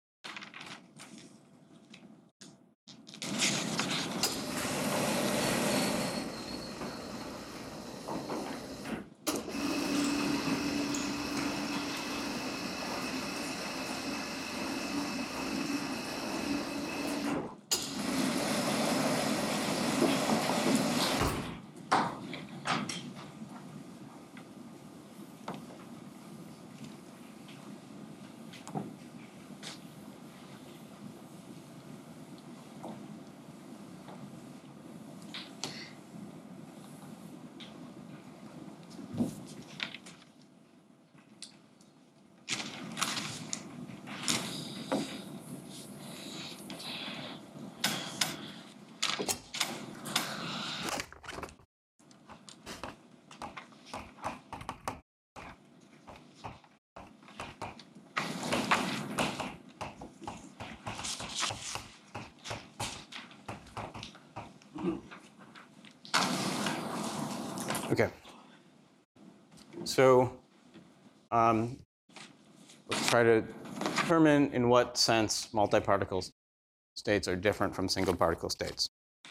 S1: Okay. So let's try to determine in what sense multi-particle states are different from single-particle states.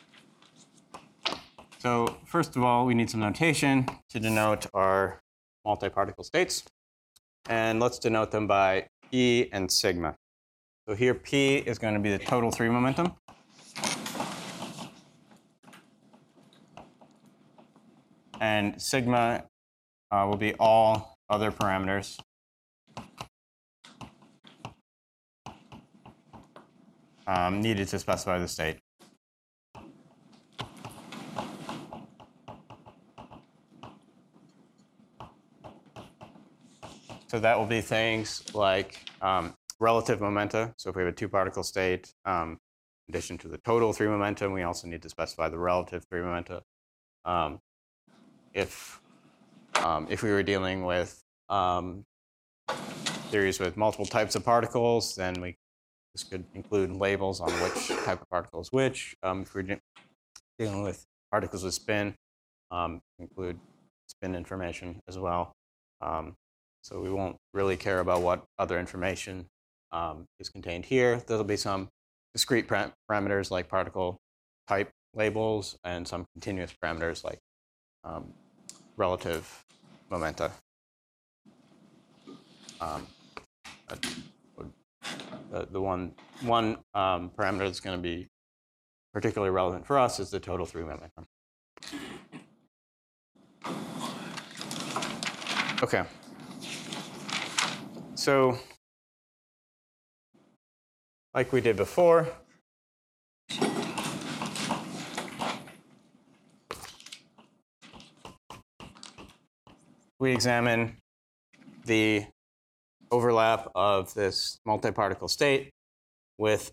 S1: So first of all, we need some notation to denote our multi-particle states. And let's denote them by P and sigma. So here P is going to be the total 3 momentum. And sigma will be all other parameters needed to specify the state. So that will be things like relative momenta. So if we have a 2-particle state, in addition to the total 3 momentum, we also need to specify the relative 3 momenta. If we were dealing with theories with multiple types of particles, then this could include labels on which type of particle is which. If we're dealing with particles with spin, include spin information as well. So we won't really care about what other information is contained here. There'll be some discrete parameters like particle type labels and some continuous parameters like relative momenta. the one parameter that's going to be particularly relevant for us is the total through momentum. Okay. So, like we did before, we examine the overlap of this multiparticle state with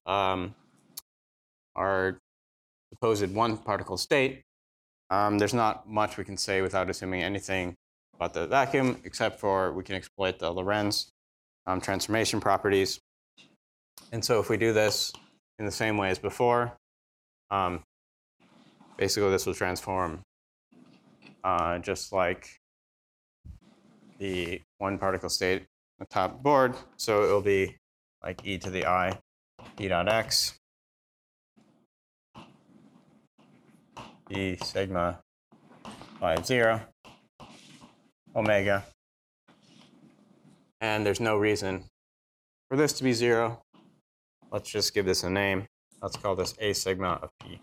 S1: our supposed one-particle state. There's not much we can say without assuming anything about the vacuum, except for we can exploit the Lorentz transformation properties. And so if we do this in the same way as before, basically this will transform just like the one-particle state on the top board. So it will be like e to the I e dot x e sigma phi of 0 omega. And there's no reason for this to be 0. Let's just give this a name. Let's call this a sigma of p.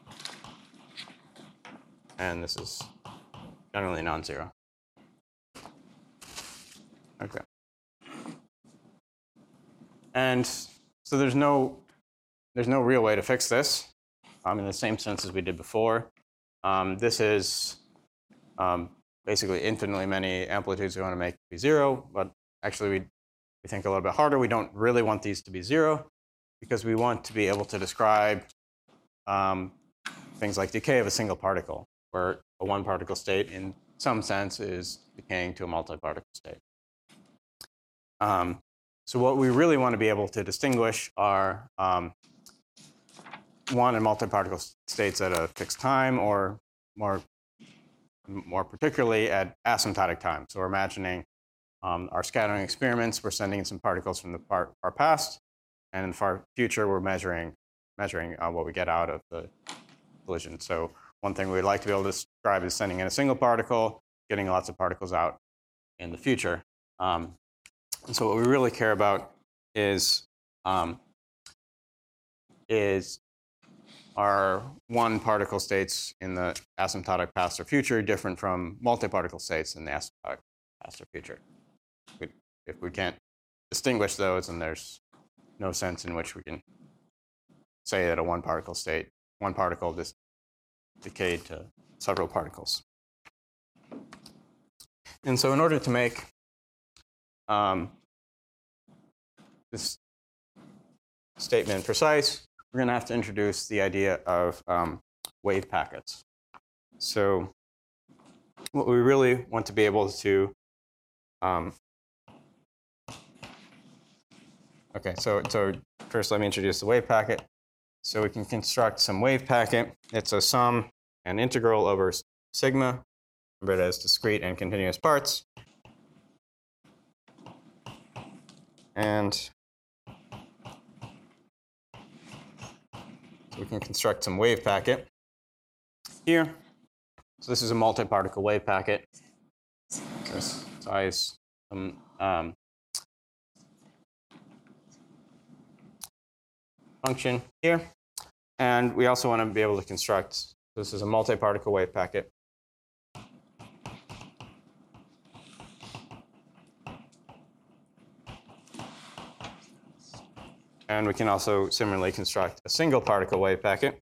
S1: And this is generally non-zero. Okay. And so there's no real way to fix this in the same sense as we did before. This is basically infinitely many amplitudes we want to make be 0, but actually we think a little bit harder. We don't really want these to be 0 because we want to be able to describe things like decay of a single particle, where a one-particle state in some sense is decaying to a multi-particle state. So what we really want to be able to distinguish are one and multi-particle states at a fixed time, or more particularly at asymptotic time. So we're imagining our scattering experiments. We're sending in some particles from the far past, and in the far future, we're measuring what we get out of the collision. So one thing we'd like to be able to describe is sending in a single particle, getting lots of particles out in the future. And so what we really care about is are one-particle states in the asymptotic past or future different from multi-particle states in the asymptotic past or future? If we can't distinguish those, then there's no sense in which we can say that a one particle just decayed to several particles. And so in order to make this statement precise, we're going to have to introduce the idea of wave packets. So what we really want to be able to okay, so first let me introduce the wave packet. So we can construct some wave packet. It's a sum and integral over sigma. Remember it as discrete and continuous parts. And so we can construct some wave packet here. So this is a multi-particle wave packet. This size function here. And we also want to be able to construct, this is a multi-particle wave packet. And we can also similarly construct a single particle wave packet.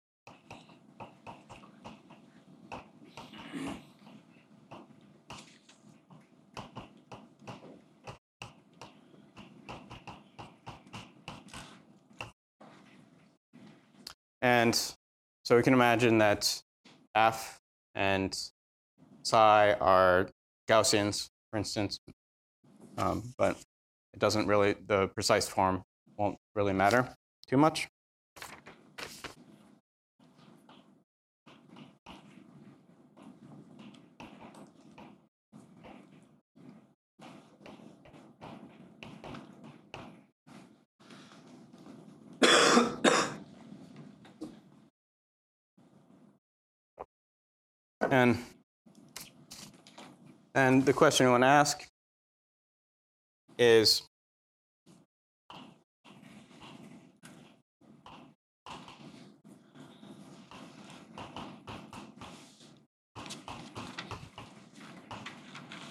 S1: And so we can imagine that f and psi are Gaussians, for instance, but it doesn't really, the precise form won't really matter too much. And the question we want to ask is,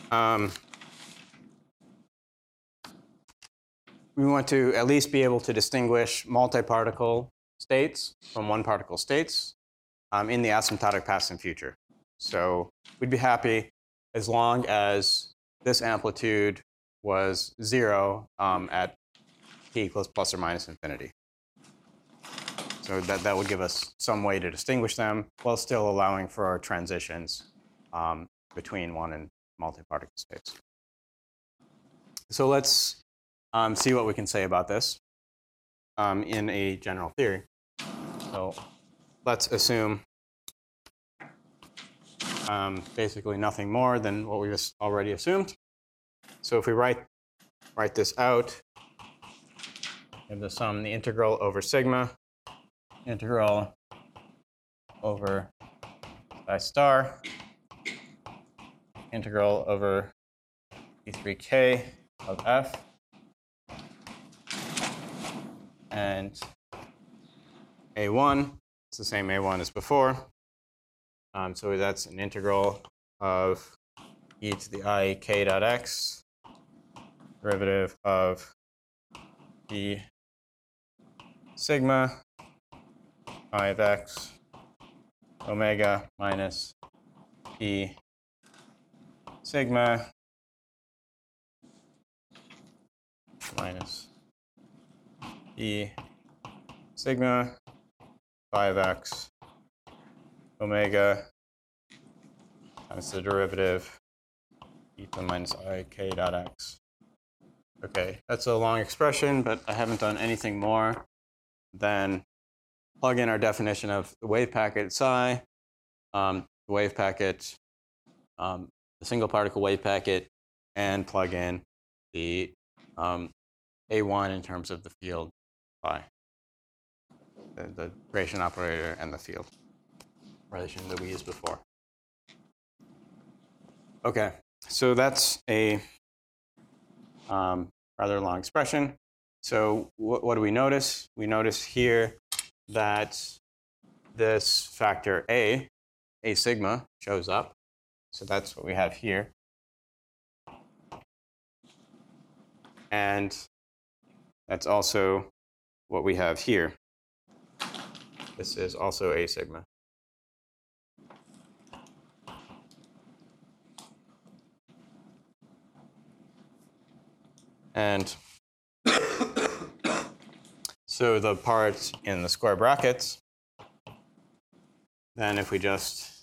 S1: we want to at least be able to distinguish multi-particle states from one-particle states in the asymptotic past and future. So we'd be happy as long as this amplitude was 0 at t equals plus or minus infinity. So that would give us some way to distinguish them while still allowing for our transitions between one and multi-particle states. So let's see what we can say about this in a general theory. So let's assume basically nothing more than what we just already assumed. So if we write this out, we have the sum, the integral over sigma, integral over psi star, integral over p3k of f, and a1, it's the same a1 as before. So that's an integral of e to the I k dot x, derivative of d sigma I of x omega minus p sigma minus p sigma phi of x omega times the derivative e to the minus I k dot x. Okay, that's a long expression, but I haven't done anything more than plug in our definition of the wave packet psi, the wave packet, the single particle wave packet, and plug in the A1 in terms of the field phi, the creation operator and the field relation that we used before. Okay, so that's a rather long expression. So what do we notice? We notice here that this factor A sigma, shows up. So that's what we have here. And that's also what we have here. This is also A sigma. And so the part in the square brackets, then if we just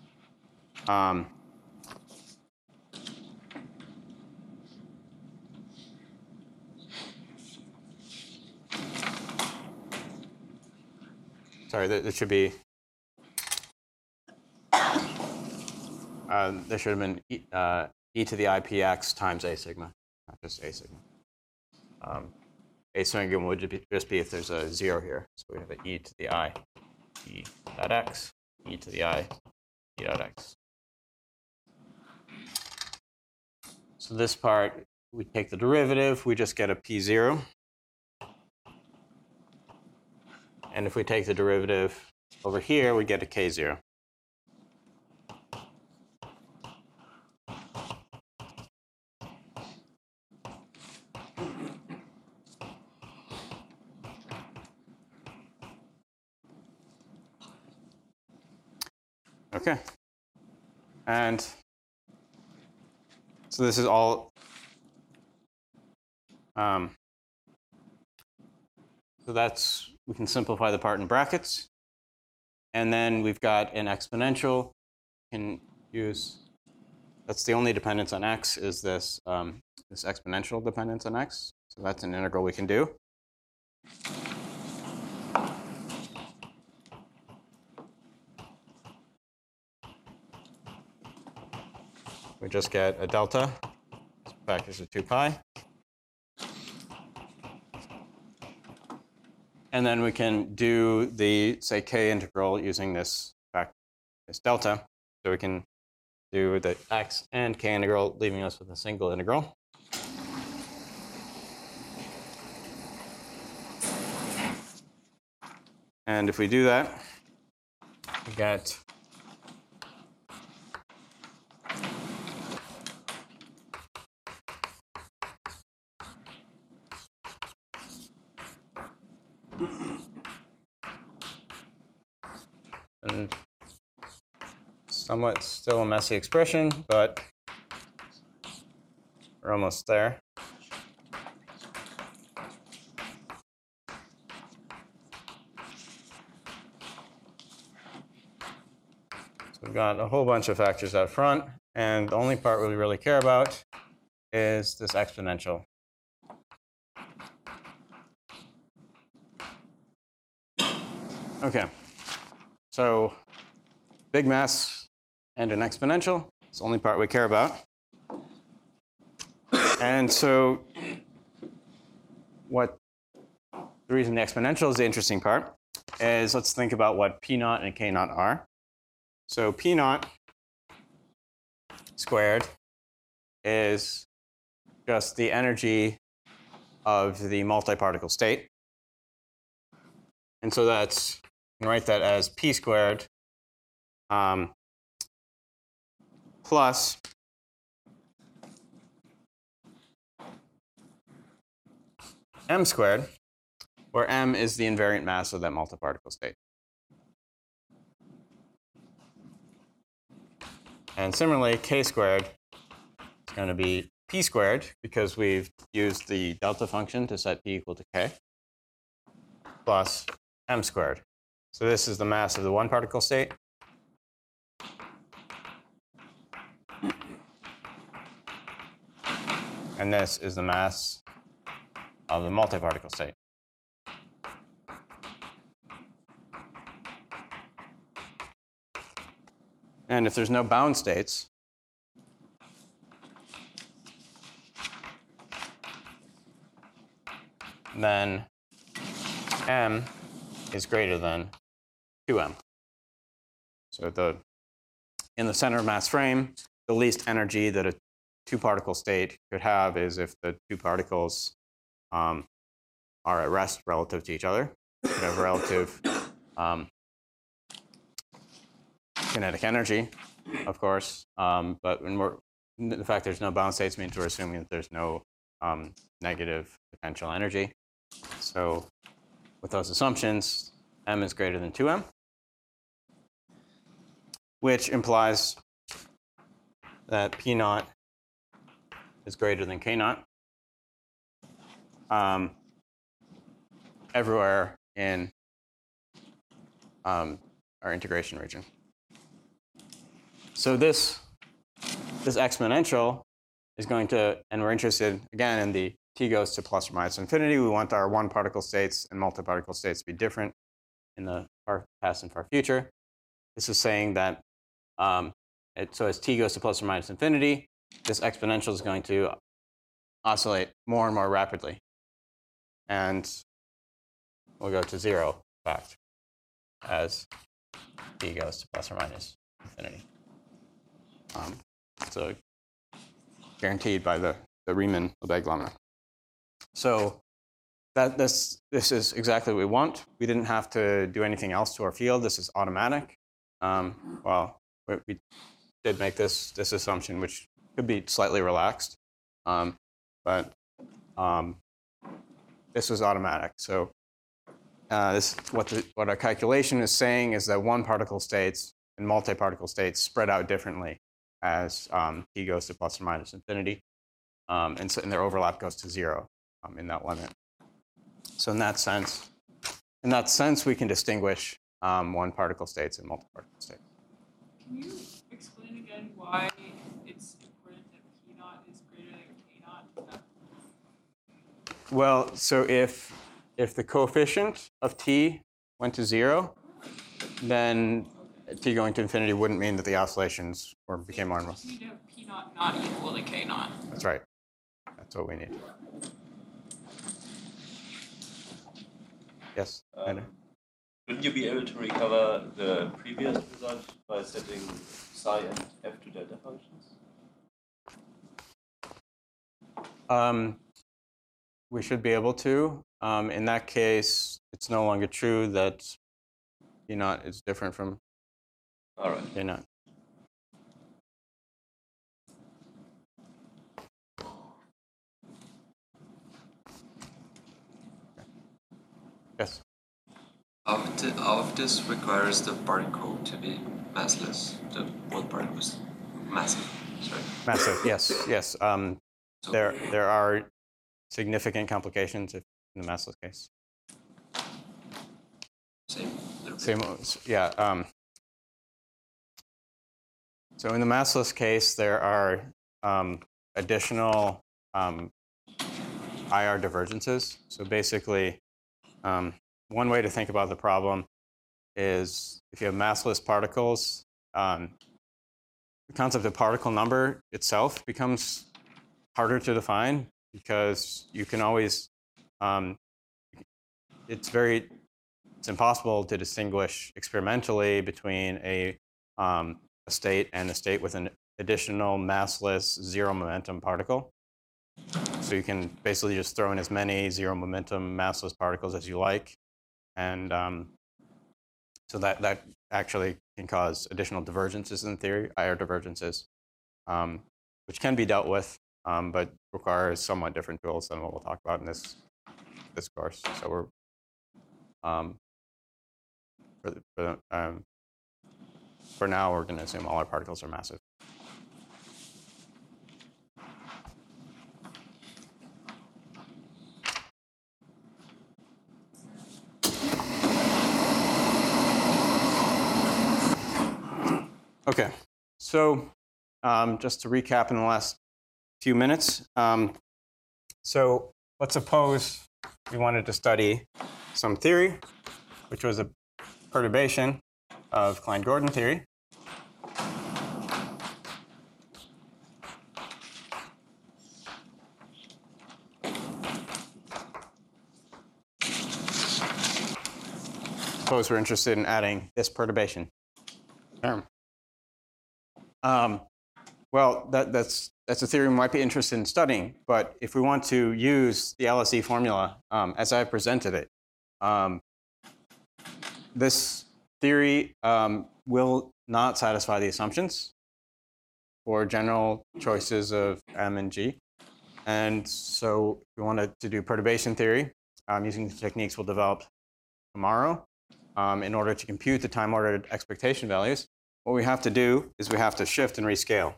S1: sorry, there should be there should have been e to the IPX times A sigma, not just A sigma. A sigma would just be if there's a 0 here. So we have an e to the I e dot x, e to the I e dot x. So this part, we take the derivative, we just get a p0. And if we take the derivative over here, we get a k0. Okay. And so this is all, so that's, we can simplify the part in brackets. And then we've got an exponential. Can use, that's the only dependence on x is this, this exponential dependence on x. So that's an integral we can do. We just get a delta, factors of 2 pi. And then we can do the, say, k integral using this delta. So we can do the x and k integral, leaving us with a single integral. And if we do that, we get And somewhat still a messy expression, but we're almost there. So we've got a whole bunch of factors out front, and the only part we really care about is this exponential. Okay, so big mass and an exponential. It's the only part we care about. And so the reason the exponential is the interesting part is let's think about what P naught and K naught are. So P naught squared is just the energy of the multiparticle state. And so that's, you can write that as P squared plus M squared, where M is the invariant mass of that multiparticle state. And similarly, K squared is going to be P squared, because we've used the delta function to set P equal to K, plus M squared. So this is the mass of the one particle state. And this is the mass of the multiparticle state. And if there's no bound states, then M is greater than 2M. So in the center of mass frame, the least energy that a two-particle state could have is if the two particles are at rest relative to each other. They have relative kinetic energy, of course. But the fact there's no bound states means we're assuming that there's no negative potential energy. So with those assumptions, M is greater than 2M, which implies that P naught is greater than K naught everywhere in our integration region. So this exponential is going to, and we're interested, again, in the t goes to plus or minus infinity. We want our one particle states and multi-particle states to be different in the far past and far future. This is saying that, so as t goes to plus or minus infinity, this exponential is going to oscillate more and more rapidly. And we'll go to 0, in fact, as t goes to plus or minus infinity. So guaranteed by the Riemann-Lebesgue lemma. So this is exactly what we want. We didn't have to do anything else to our field. This is automatic. Well, we did make this assumption, which could be slightly relaxed, but this was automatic. So what our calculation is saying is that one particle states and multi-particle states spread out differently as t goes to plus or minus infinity, and their overlap goes to 0 in that limit. So in that sense, we can distinguish one particle states and multi-particle states.
S2: Can you explain again why it's important that P naught is greater than K naught?
S1: Well, so if the coefficient of t went to 0, then t going to infinity wouldn't mean that the oscillations became more and more.
S2: You need to have P naught not equal to K naught.
S1: That's right. That's what we need. Yes, Anna?
S9: Wouldn't you be able to recover the previous result by setting psi and f to delta functions?
S1: We should be able to. In that case, it's no longer true that P naught is different from
S9: All right.
S1: K naught. Yes.
S8: All of this requires the particle to be massless. The one particle is massive. Sorry.
S1: Massive, yes, yes.
S8: So
S1: There are significant complications in the massless case.
S8: same.
S1: Same, yeah. So in the massless case, there are additional IR divergences. So basically, one way to think about the problem is if you have massless particles, the concept of particle number itself becomes harder to define because you can always, it's impossible to distinguish experimentally between a state and a state with an additional massless zero momentum particle. So you can basically just throw in as many zero momentum massless particles as you like. And so that actually can cause additional divergences in theory, IR divergences, which can be dealt with, but requires somewhat different tools than what we'll talk about in this course. So we're for now, we're going to assume all our particles are massive. Okay, so just to recap in the last few minutes. So let's suppose we wanted to study some theory, which was a perturbation of Klein-Gordon theory. Suppose we're interested in adding this perturbation term. Well, that's a theory we might be interested in studying, but if we want to use the LSE formula as I presented it, this theory will not satisfy the assumptions for general choices of M and G. And so if we wanted to do perturbation theory using the techniques we'll develop tomorrow in order to compute the time-ordered expectation values, what we have to do is we have to shift and rescale.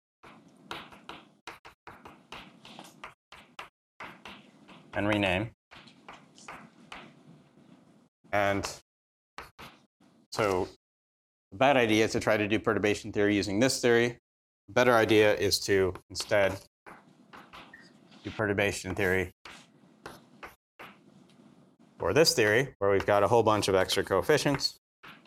S1: And rename. And so the bad idea is to try to do perturbation theory using this theory. The better idea is to instead do perturbation theory for this theory, where we've got a whole bunch of extra coefficients.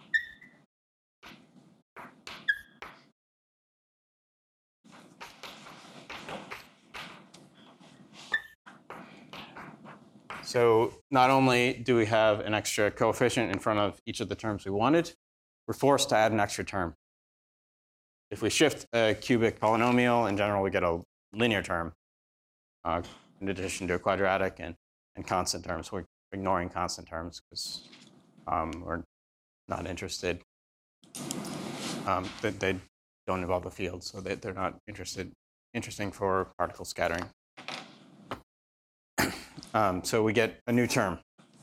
S1: So not only do we have an extra coefficient in front of each of the terms we wanted, we're forced to add an extra term. If we shift a cubic polynomial, in general, we get a linear term in addition to a quadratic and constant terms. We're ignoring constant terms because we're not interested. They don't involve a field, so they're not interesting for particle scattering. So we get a new term.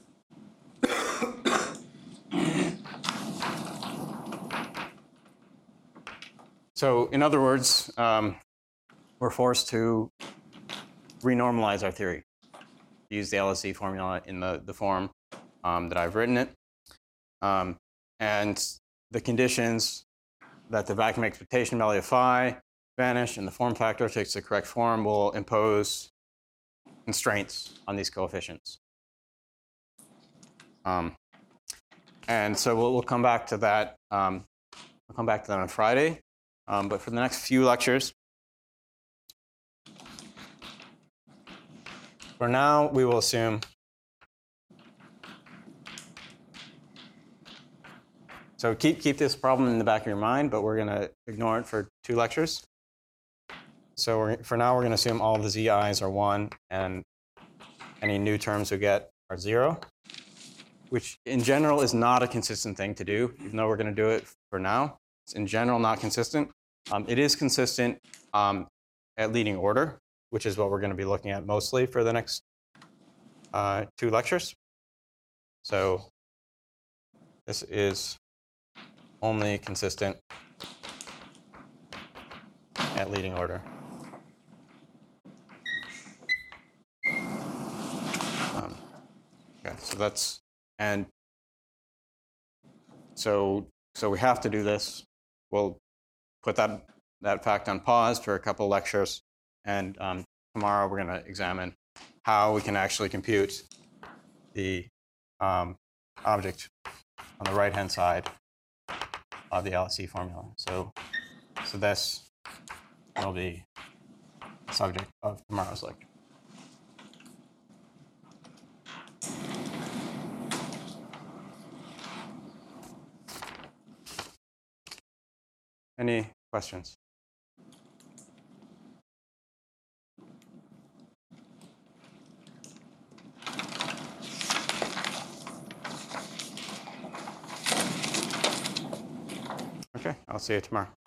S1: So in other words, we're forced to renormalize our theory, use the LSE formula in the form that I've written it. And the conditions that the vacuum expectation value of phi vanish and the form factor takes the correct form will impose constraints on these coefficients. And so we'll come back to that. We'll come back to that on Friday. But for the next few lectures, for now, we will assume so keep this problem in the back of your mind, but we're going to ignore it for 2 lectures. So for now, we're going to assume all the zi's are 1 and any new terms we get are 0, which in general is not a consistent thing to do, even though we're going to do it for now. It's in general not consistent. It is consistent at leading order, which is what we're going to be looking at mostly for the next 2 lectures. So This is only consistent at leading order. Okay, so that's, and so we have to do this. We'll put that fact on pause for a couple lectures, and tomorrow we're going to examine how we can actually compute the object on the right-hand side of the LSE formula. So this will be the subject of tomorrow's lecture. Any questions? Okay, I'll see you tomorrow.